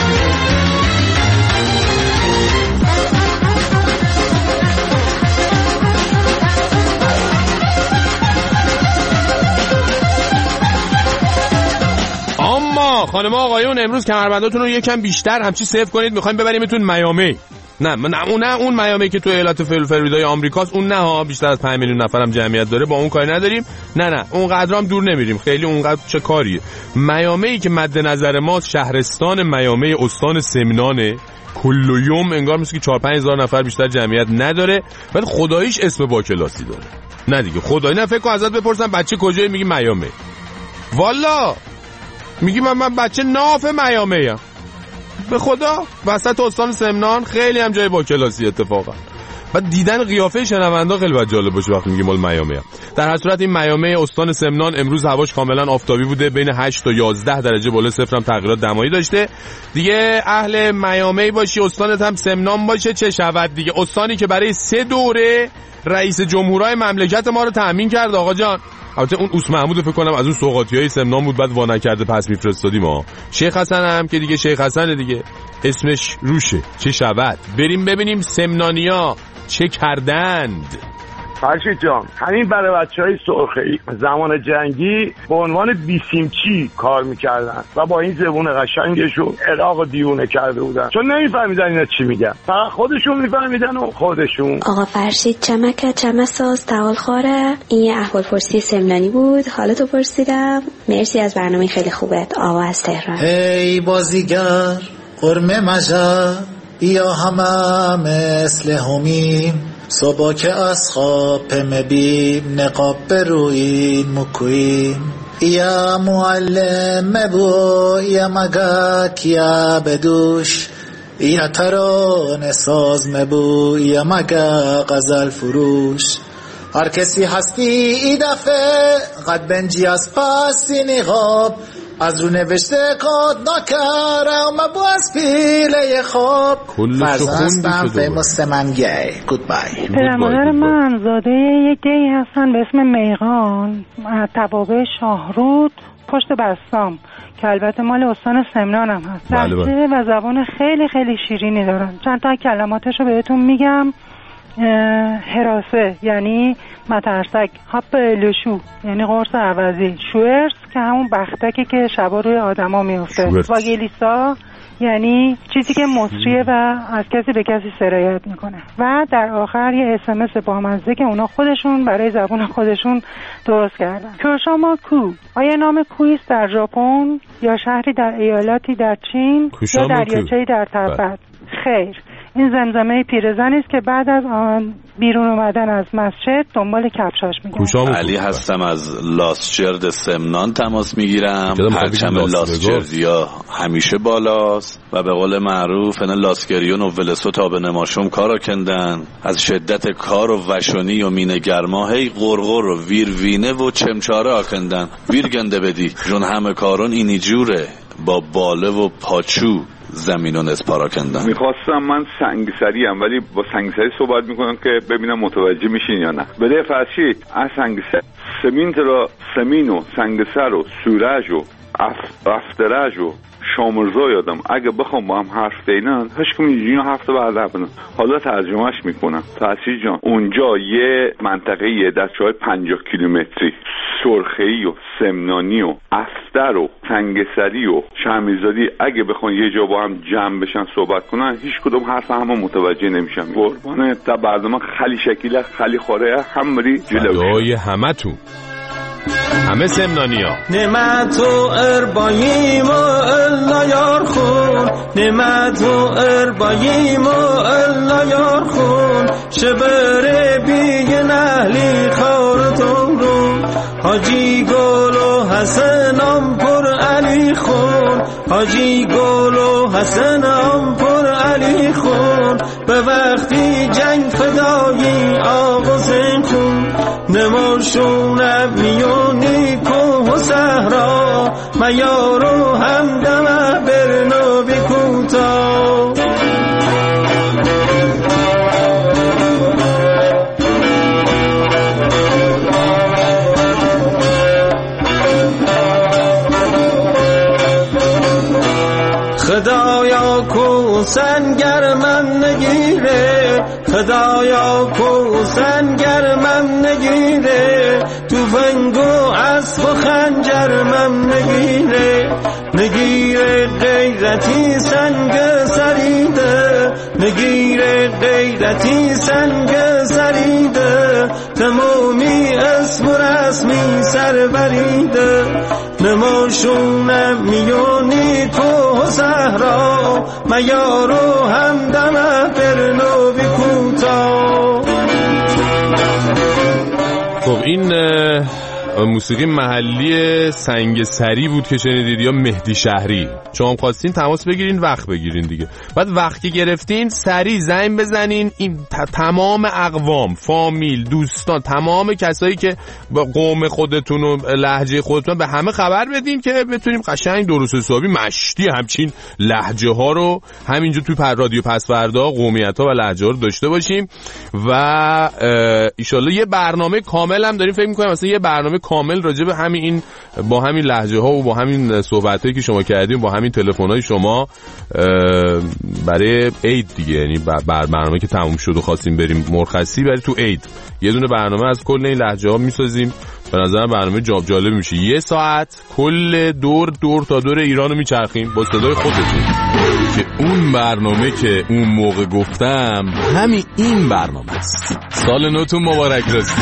خانم آقایون امروز کمربنداتون رو یکم بیشتر همچی سیف کنید، میخوایم ببریمتون میامی. نه نه اون نه اون میامی که تو ایالت فلوریدای آمریکاست، اون نه ها، بیشتر از پنج میلیون نفرم جمعیت داره، با اون کاری نداریم. نه نه اون قدرام دور نمیریم، خیلی اونقدر چه کاریه. میامی که مد نظر ما شهرستان میامی استان سمنانه، کل یوم انگار مثل که چهار پنج هزار نفر بیشتر جمعیت نداره، ولی خداییش اسم با کلاسی داره. نه دیگه خدایی نه، فکر کن ازت بپرسم بچه کجایی میگی میامی. والا میگی من من بچه ناف میامی ام. به خدا وسط استان سمنان خیلی هم جای با کلاسی اتفاقا. بعد دیدن قیافه شنوندا خیلی بد جالب باشه وقتی میگیم مال میامی ام. در هر صورت این میامی استان سمنان امروز هواش کاملا آفتابی بوده، بین هشت تا یازده درجه بالا صفر هم تغییرات دمایی داشته. دیگه اهل میامی باشی، استانت هم سمنان باشه، چه شود دیگه. استانی که برای سه دوره رئیس جمهورای مملکت ما رو تأمین کرد آقا جان. البته اون اوس محمود فکر کنم از اون سوغاتیای سمنان بود، بعد وا نکرده پس میفرستادیم ما. شیخ حسن هم که دیگه شیخ حسن دیگه اسمش روشه، چه شود. بریم ببینیم سمنانیا چه کردند. فرشید جان، همین برای بچهای سرخی زمان جنگی به عنوان بیسیمچی کار میکردن و با این زبون قشنگشون عراق دیونه کرده بودن، چون نمیفهمیدن اینا چی میگن، فقط خودشون میفهمیدن و خودشون. آقا فرشید چمکه چمه ساز تقال خواره. این یه احوال پرسی سمنانی بود، حالتو پرسیدم. مرسی از برنامه خیلی خوبت. آقا از تهران. هی بازیگر قرمه مجر بیا همه مثل همیم، صبح که از خواب مبیم نقاب بروین مکویم. یا معلم مبو یا مگک یا بدوش، یا ترانه ساز مبو یا مگه غزل فروش. هر کسی هستی ای دفعه قد بنجی از پسی نقاب، از رو نوشته کد نکرم مبو از پیله خواب. فرزنستم فیموس من گی. گودبای. پدر مادر من زاده یک گی هستن به اسم میغان، توابع شاهرود پشت بستام، که البته مال استان سمنان هم هست. لحظه و زبان خیلی خیلی شیرینی دارن. چند تا کلماتش رو بهتون میگم. حراسه یعنی مترسک، هاپ لشو یعنی قرص عوضی، شوئرس که همون بختکی که شبا روی آدما میفته، واگلیسا یعنی چیزی که مصریه و از کسی به کسی سرایت میکنه، و در آخر یه اس ام اس بامزه که اونا خودشون برای زبون خودشون درست کردن. کوشاما کو آیا نام کویست در ژاپن یا شهری در ایالتی در چین یا دریاچه‌ای در تبت؟ خیر، این زمزمه پیرزنی است که بعد از آن بیرون اومدن از مسجد دنبال کفشاش میگن. علی هستم از لاسجرد سمنان تماس میگیرم. پرچم لاسجردیا همیشه بالاست و به قول معروف ان لاسگریون و ولسو تا به نماشم کارا کندن. از شدت کار و وشونی و مینه گرما هی غرغر و ویر وینه و چمچاره آکندن. ویر گنده بدی جون همه کارون اینی جوره با باله و پاچو زمینون از پاراکندن. میخواستم من سنگسری ام ولی با سنگسری صحبت میکنم که ببینم متوجه میشین یا نه. بده فرشید از سنگسر سمینت را سمینو سنگسر و سورج و افترج و شامرزا یادم اگه بخوام با هم حرف بینن هشکم اینجوری هفته بعد بکنن. حالا ترجمهش میکنم. فرشید جان اونجا یه منطقه در چای پنجاه کیلومتری سرخی و سمنانی و افتر و سنگسری و شهمیزادی اگه بخوان یه جا با هم جمع بشن صحبت کنن هیچ کدوم حرف همه متوجه نمیشن. قربانه تا برنامه خیلی شکیله خیلی خوره هم بری جلوی همه تو همه سمنانیا. نعمت و ارباییم و الا یار خون، نعمت و ارباییم و الا یار خون، شبر بیگ نهلی خارتون رو، حاجی گل و حسنم پر علی خون، حاجی گل و حسنم پر علی خون، به وقتی جنگ فدایی آقا حسین خون، نماشونم میونی کوه و صحرا، میارو همدمه برنو بی کوتا. خدایا کو سنگرمم نگیره، خدایا کو سنگرمم نگیره، تو فنگو اسب و خنجرمم نگیره، نگیره غیرتی سنگ سریده، نگیره غیرتی سنگ سریده، تمامی اسم و رسمی سر بریده، نماشونم میونی کوه و صحرا، میارو همدمه برنو بی کوتا. خب این موسیقی محلی سنگ سری بود که شنیدید یا مهدی شهری. شما خواستین تماس بگیرین وقت بگیرین دیگه. بعد وقتی گرفتین سری زنگ بزنین این تمام اقوام، فامیل، دوستان، تمام کسایی که با قوم خودتون و لهجه خودتون به همه خبر بدین که بتونیم قشنگ درست حسابی مشتی همچین لهجه ها رو همینجا توی پر رادیو پس فردا قومیت ها و لهجه ها رو داشته باشیم و ان شاءالله یه برنامه کامل هم داریم. فکر می‌کنم مثلا یه برنامه کامل راجع به همین این با همین لهجه ها و با همین صحبت هایی که شما کردیم، با همین تلفن های شما برای عید دیگه، یعنی بر برنامه که تموم شد و خواستیم بریم مرخصی، برای تو عید یه دونه برنامه از کل این لهجه ها میسازیم. به نظر برنامه جاب جالب میشه. یه ساعت کل دور دور تا دور ایران رو میچرخیم با صدای خودتون، که اون برنامه که اون موقع گفتم همین این برنامه است. سال نوتون مبارک. راستی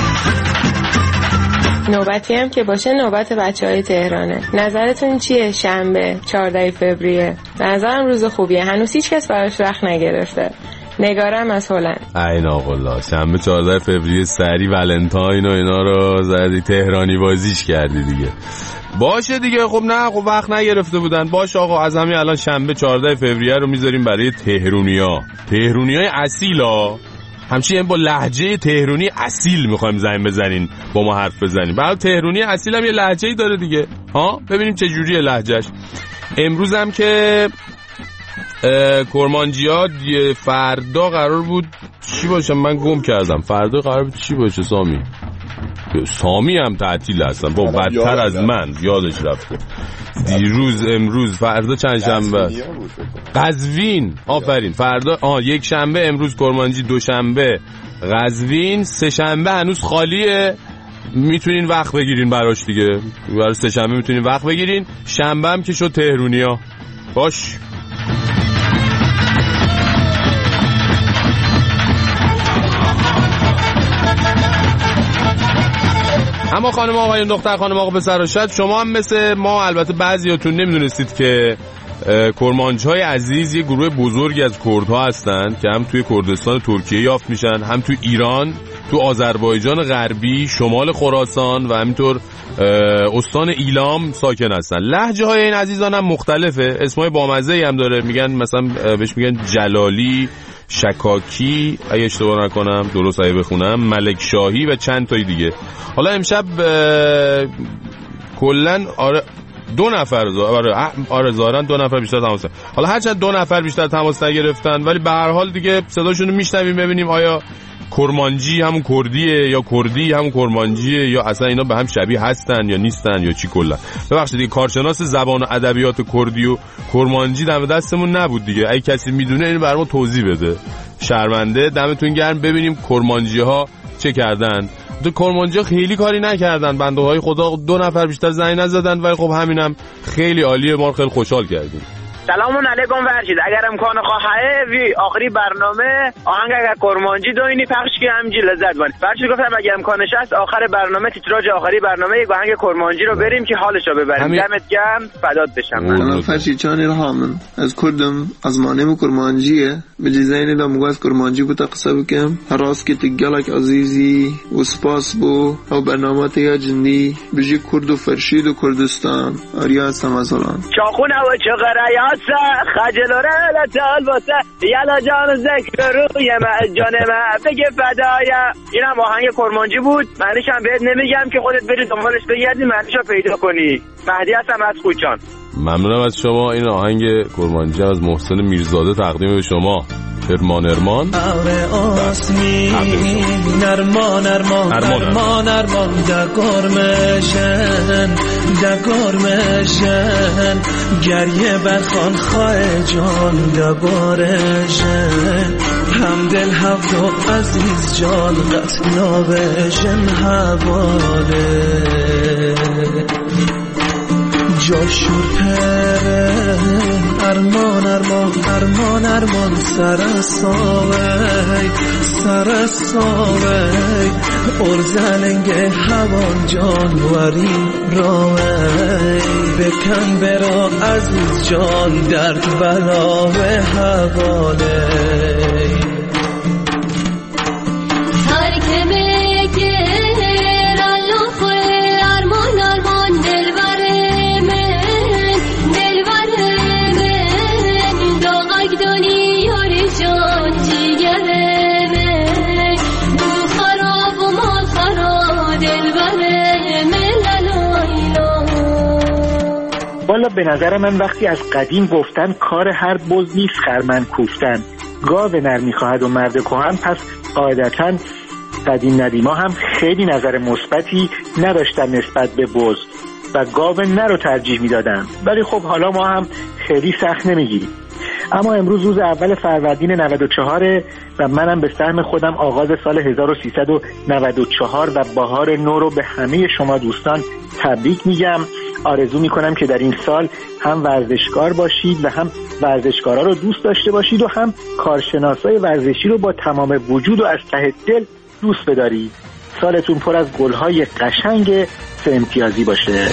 نوبتی هم که باشه نوبت بچه های تهرانه. نظرتون چیه شنبه چهاردهم فوریه؟ به نظرم روز خوبیه، هنوز هیچ کس براش وقت نگرفته. نگارم از هلند. این آقا شنبه چهاردهم فوریه سری ولنتاین و اینا رو زدی تهرانی بازیش کردی دیگه. باشه دیگه، خب نه خب وقت نگرفته بودن. باشه آقا، از همین الان شنبه چهاردهم فوریه رو میذاریم برای تهرونیا، تهرونیای اصیلا، همچنین با لهجه تهرونی اصیل میخوایم زنگ بزنین با ما حرف بزنین. برای تهرونی اصیل هم یه لهجه‌ای داره دیگه ها، ببینیم چه جوریه لهجهش. امروز هم که کرمانجی‌ها فردا قرار بود چی باشه، من گم کردم. فردا قرار بود چی باشه سامی؟ سامی هم تعطیل هستن با بدتر از من، یادش رفته. دیروز امروز فردا چند شنبه قزوین. آفرین. فردا آه یک شنبه امروز کرمانجی، دو شنبه قزوین، سه شنبه هنوز خالیه، میتونین وقت بگیرین براش دیگه. برای سه شنبه میتونین وقت بگیرین. شنبه هم که شد تهرونیا. باش اما خانم آقایون، دختر خانم آقا پسر و شد، شما هم مثل ما البته بعضیاتون نمیدونستید که کرمانجی‌های عزیز یه گروه بزرگی از کردها هستن که هم توی کردستان ترکیه یافت میشن، هم توی ایران، تو آذربایجان غربی، شمال خراسان و همینطور استان ایلام ساکن هستن. لهجه های این عزیزان هم مختلفه، اسمای بامزه‌ای هم داره. میگن مثلا بهش میگن جلالی، شکاکی، اگه اشتباه نکنم درست اگه بخونم، ملک شاهی و چند تای دیگه. حالا امشب کلن آره دو نفر آره آره زارن دو نفر بیشتر تماس، حالا هرچند دو نفر بیشتر تماس نگرفتن، ولی به هر حال دیگه صداشون رو میشنویم، ببینیم آیا کرمانجی همون کردیه یا کردی همون کرمانجیه، یا اصلا اینا به هم شبیه هستن یا نیستن یا چی. کلا ببخشید دیگه، کارشناس زبان و ادبیات کردی و کرمانجی دم دستمون نبود دیگه. اگه کسی میدونه اینو برام توضیح بده، شرمنده. دمتون گرم. ببینیم کرمانجی ها چه کردن. دو کرمانجی ها خیلی کاری نکردن، بنده های خدا دو نفر بیشتر زنگ نزدن، ولی خب همینم خیلی عالیه، ما خیلی خوشحال کردیم. سلام علیکم فرشید، اگر امکان خواهد وی آخری برنامه آهنگ اگر کرمانجی دوینی پخش که همینجی لذت ببرید. فرشید گفتم اگر امکانش هست آخر برنامه تیتراژ آخری برنامه یک آهنگ کرمانجی رو بریم که حالشو ببریم. دمت گرم، فدات بشم. من فرشید چان الهام از کردم، از مانم کرمانجیه. به جزاین دا مگو از کرمانجی بود قصه بکم. راست که تگلک عزیزی و سپاس بو او برنامه یا جندی بجی کرد و فرشید و کردستان آریا هستم از هلند. چاخونه و چغریا خجل و رلت البته یلا جان ذکر روی من جان من بگه فدایا. این هم آهنگ کرمانجی بود، معنیش هم بهت نمیگم که خودت بری دنبالش بگردی معنیش رو پیدا کنی. مهدی هستم از کوچان. ممنونم از شما. این آهنگ کرمانجی از محسن میرزاده تقدیم به شما. ارمان ارمان ارمان ارمان ارمان ارمان دگار مشن دگار مشن گریه برخان خواه جان دبارشن همدل هفت و عزیز جان قتلا بشن حواله جاشور پره ارمان ارمان ارمان ارمان سر ساوی سر ساوی ارزلنگ هوان جانوری راوی بکن برا عزیز جان درد بلاوه حواله والا به نظر من وقتی از قدیم گفتن کار هر بز نیست خرمن کوفتن، گاو نر میخواهد و مرد کهن، پس قاعدتا قدیم ندیما هم خیلی نظر مثبتی نداشتن نسبت به بز و گاو نر رو ترجیح میدادن، ولی خب حالا ما هم خیلی سخت نمیگیریم. اما امروز روز اول فروردین نود و چهار و منم به سهم خودم آغاز سال هزار و سیصد و نود و چهار و بهار نو رو به همه شما دوستان تبریک میگم. آرزو میکنم که در این سال هم ورزشکار باشید و هم ورزشکارا رو دوست داشته باشید و هم کارشناسای ورزشی رو با تمام وجود و از ته دل دوست بدارید. سالتون پر از گل‌های قشنگ سه امتیازی باشه.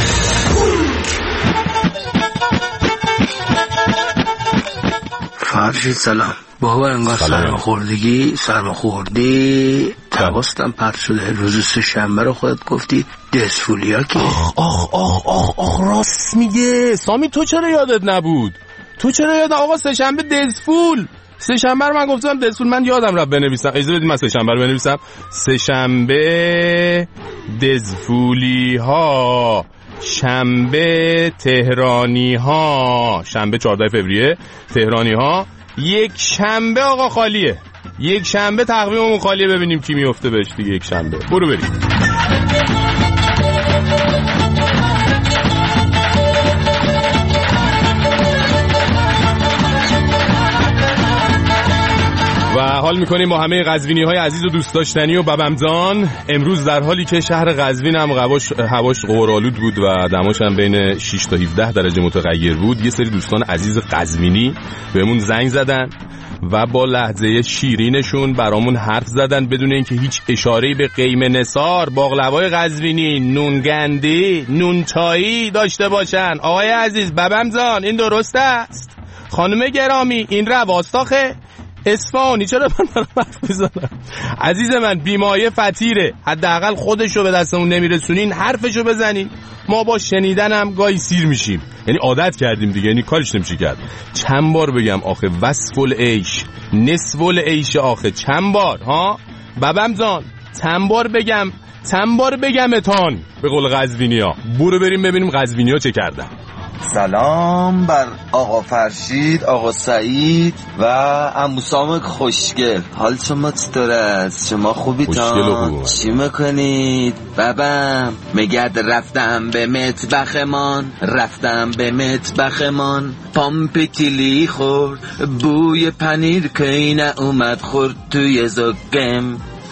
فرشید سلام. بابا انگار سرماخوردگی سرماخوردی تواستم پرت شده. روز سه شنبه رو خودت گفتی دسفولیا که آخ آخ آخ آخ آخ راست میگه سامی. تو چرا یادت نبود؟ تو چرا یادت آقا سه شنبه دسفول سه شنبه رو من گفتم دسفول. من یادم رفت بنویسم. اجازه بدید من سه شنبه رو بنویسم. سه شنبه دسفولی ها، شنبه تهرانی ها، شنبه چهارده فوریه تهرانی ها، یک شنبه آقا خالیه. یک شنبه تقویممون خالیه، ببینیم کی میفته بهش دیگه. یک شنبه برو بریم. و حال میکنیم با همه قزوینی های عزیز و دوست داشتنی و ببمزان. امروز در حالی که شهر قزوین هم هواش هواش غبارآلود بود و دماش هم بین شش تا هفده درجه متغیر بود، یه سری دوستان عزیز قزوینی بهمون زنگ زدن و با لهجه شیرینشون برامون حرف زدن بدون اینکه هیچ اشاره‌ای به قیم نثار باقلوای قزوینی، نونگندی، نون چایی داشته باشن. آقای عزیز ببمزان این درست است؟ خانم گرامی این رواستاخه؟ اصفهانی چرا من دارم حرف میزنم؟ عزیز من بیمایه فطیره، حداقل خودشو به دستمون نمیرسونین حرفشو بزنین. ما با شنیدنم گاهی سیر میشیم، یعنی عادت کردیم دیگه، یعنی کارش نمیشه کرد. چند بار بگم آخه وصف العیش نصف العیش آخه؟ چند بار ها ببمزان؟ چند بار بگم چند بار بگم اتان به قول قزوینیا. برو بریم ببینیم قزوینیا چه کردن. سلام بر آقا فرشید، آقا سعید و عمو سامک خوشگل. حال شما چطور است؟ شما خوبی تا؟ چی میکنید؟ بابم مگد رفتم به مطبخمان، رفتم به مطبخمان، پامپکیلی خورد بوی پنیر که نه اومد خورد توی زگم،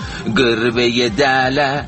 گربه دله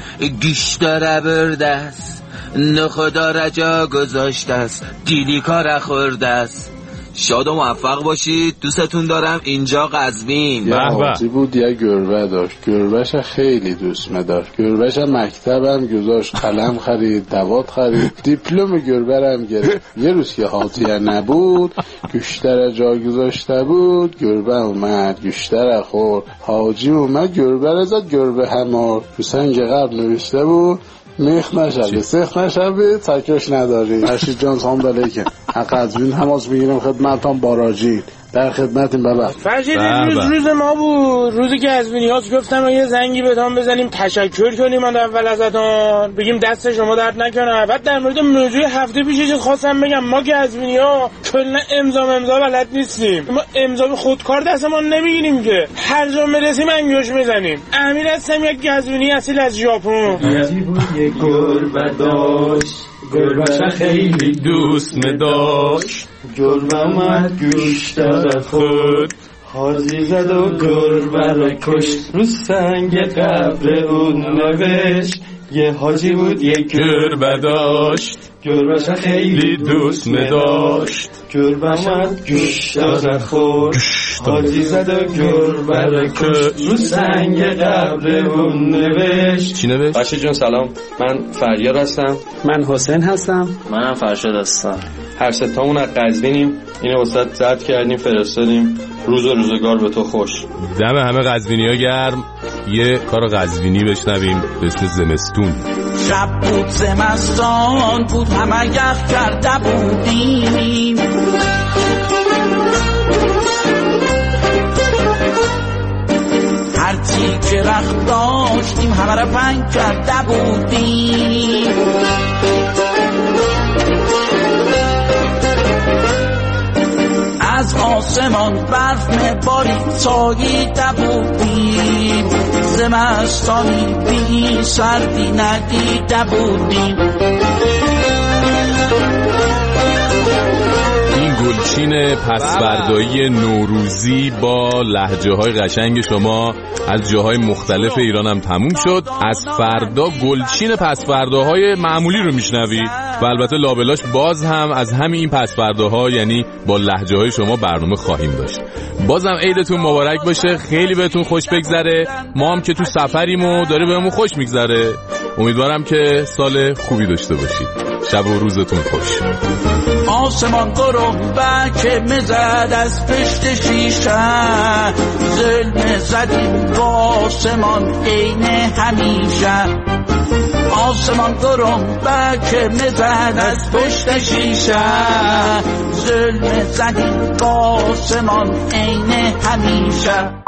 گیشتاره برده است، نخدا رجا گذاشته است، دیدی کار خورده است. شاد و موفق باشید، دوستتون دارم. اینجا قزوین. یه حاجی بود یه گربه داشت، گربهش خیلی دوست داشت. گربهش مکتبم گذاشت، قلم خرید، دوات خرید، دیپلم گربه هم گرفت. یه روز که حاجی نبود، گوشتر جا گذاشته بود، گربه اومد گوشتر خورد. حاجی اومد گربه رو زد، گربه همار تو سنگ قبل نوشته بود میخ نشبه سیخ نشبه تکش نداری. فرشید جان سلام علیکم. حق قزوین تماس میگیرم خدمتتون باراجین در خدمتیم. بابا فرشید روز روز ما بود، روزی که قزوینی‌هاست گفتم یه زنگی بهتون بزنیم تشکر کنیم من اول ازتون بگیم دست شما درد نکنه. بعد در مورد موضوع هفته پیش خواستم بگم ما قزوینی‌ها کلا امضا امضا بلد نیستیم. ما امضا به خودکار دستمون نمیگیریم که هر جا برسیم انگوش بزنیم. امیر هستم یک قزوینی اصیل از ژاپن. یکی بود یک گربه داشت، گربه‌ش خیلی دوست داشت، گربه اومد گوشتر خورد، حاجی زد و گربه را کشت، رو سنگ قبر اون نوشت. یه حاجی بود یک گربه داشت، گربه‌ش خیلی دوست داشت، گربه اومد گوشتر خورد، حاجی زد و گربه را کشت، رو سنگ قبر اون نوشت. چی نوشت؟ بچه جون سلام، من فریاد هستم. من حسین هستم. منم فرشاد هستم. هر سه تامون از قزوینیم. اینو واسط زد کردیم فرستادیم. روز و روزگار به تو خوش. دم همه قزوینی‌ها گرم. یه کار قزوینی بشنویم به اسم زمستون. شب بود زمستان بود همه یخ کرده بودیم، هرچی که رخت داشتیم همه را پنگ کرده بودیم. از آسمان برف مباری ساییده بودیم زمستانی بی سردی ندیده بودیم. گلچین پسوردایی نوروزی با لهجه های قشنگ شما از جاهای مختلف ایران هم تموم شد. از فردا گلچین پسورداهای معمولی رو میشنوی و البته لابلاش باز هم از همین این پسورداها یعنی با لهجه های شما برنامه خواهیم داشت. بازم عیدتون مبارک باشه، خیلی بهتون خوش بگذره، ما هم که تو سفریم و داره بهمون خوش میگذره. امیدوارم که سال خوبی داشته باشید. شب و روزتون خوش. آسمان گربه که میزد از پشت شیشه ظلم زدیم با آسمان عین همیشه. آسمان گربه که میزد از پشت شیشه ظلم زدیم با آسمان عین همیشه.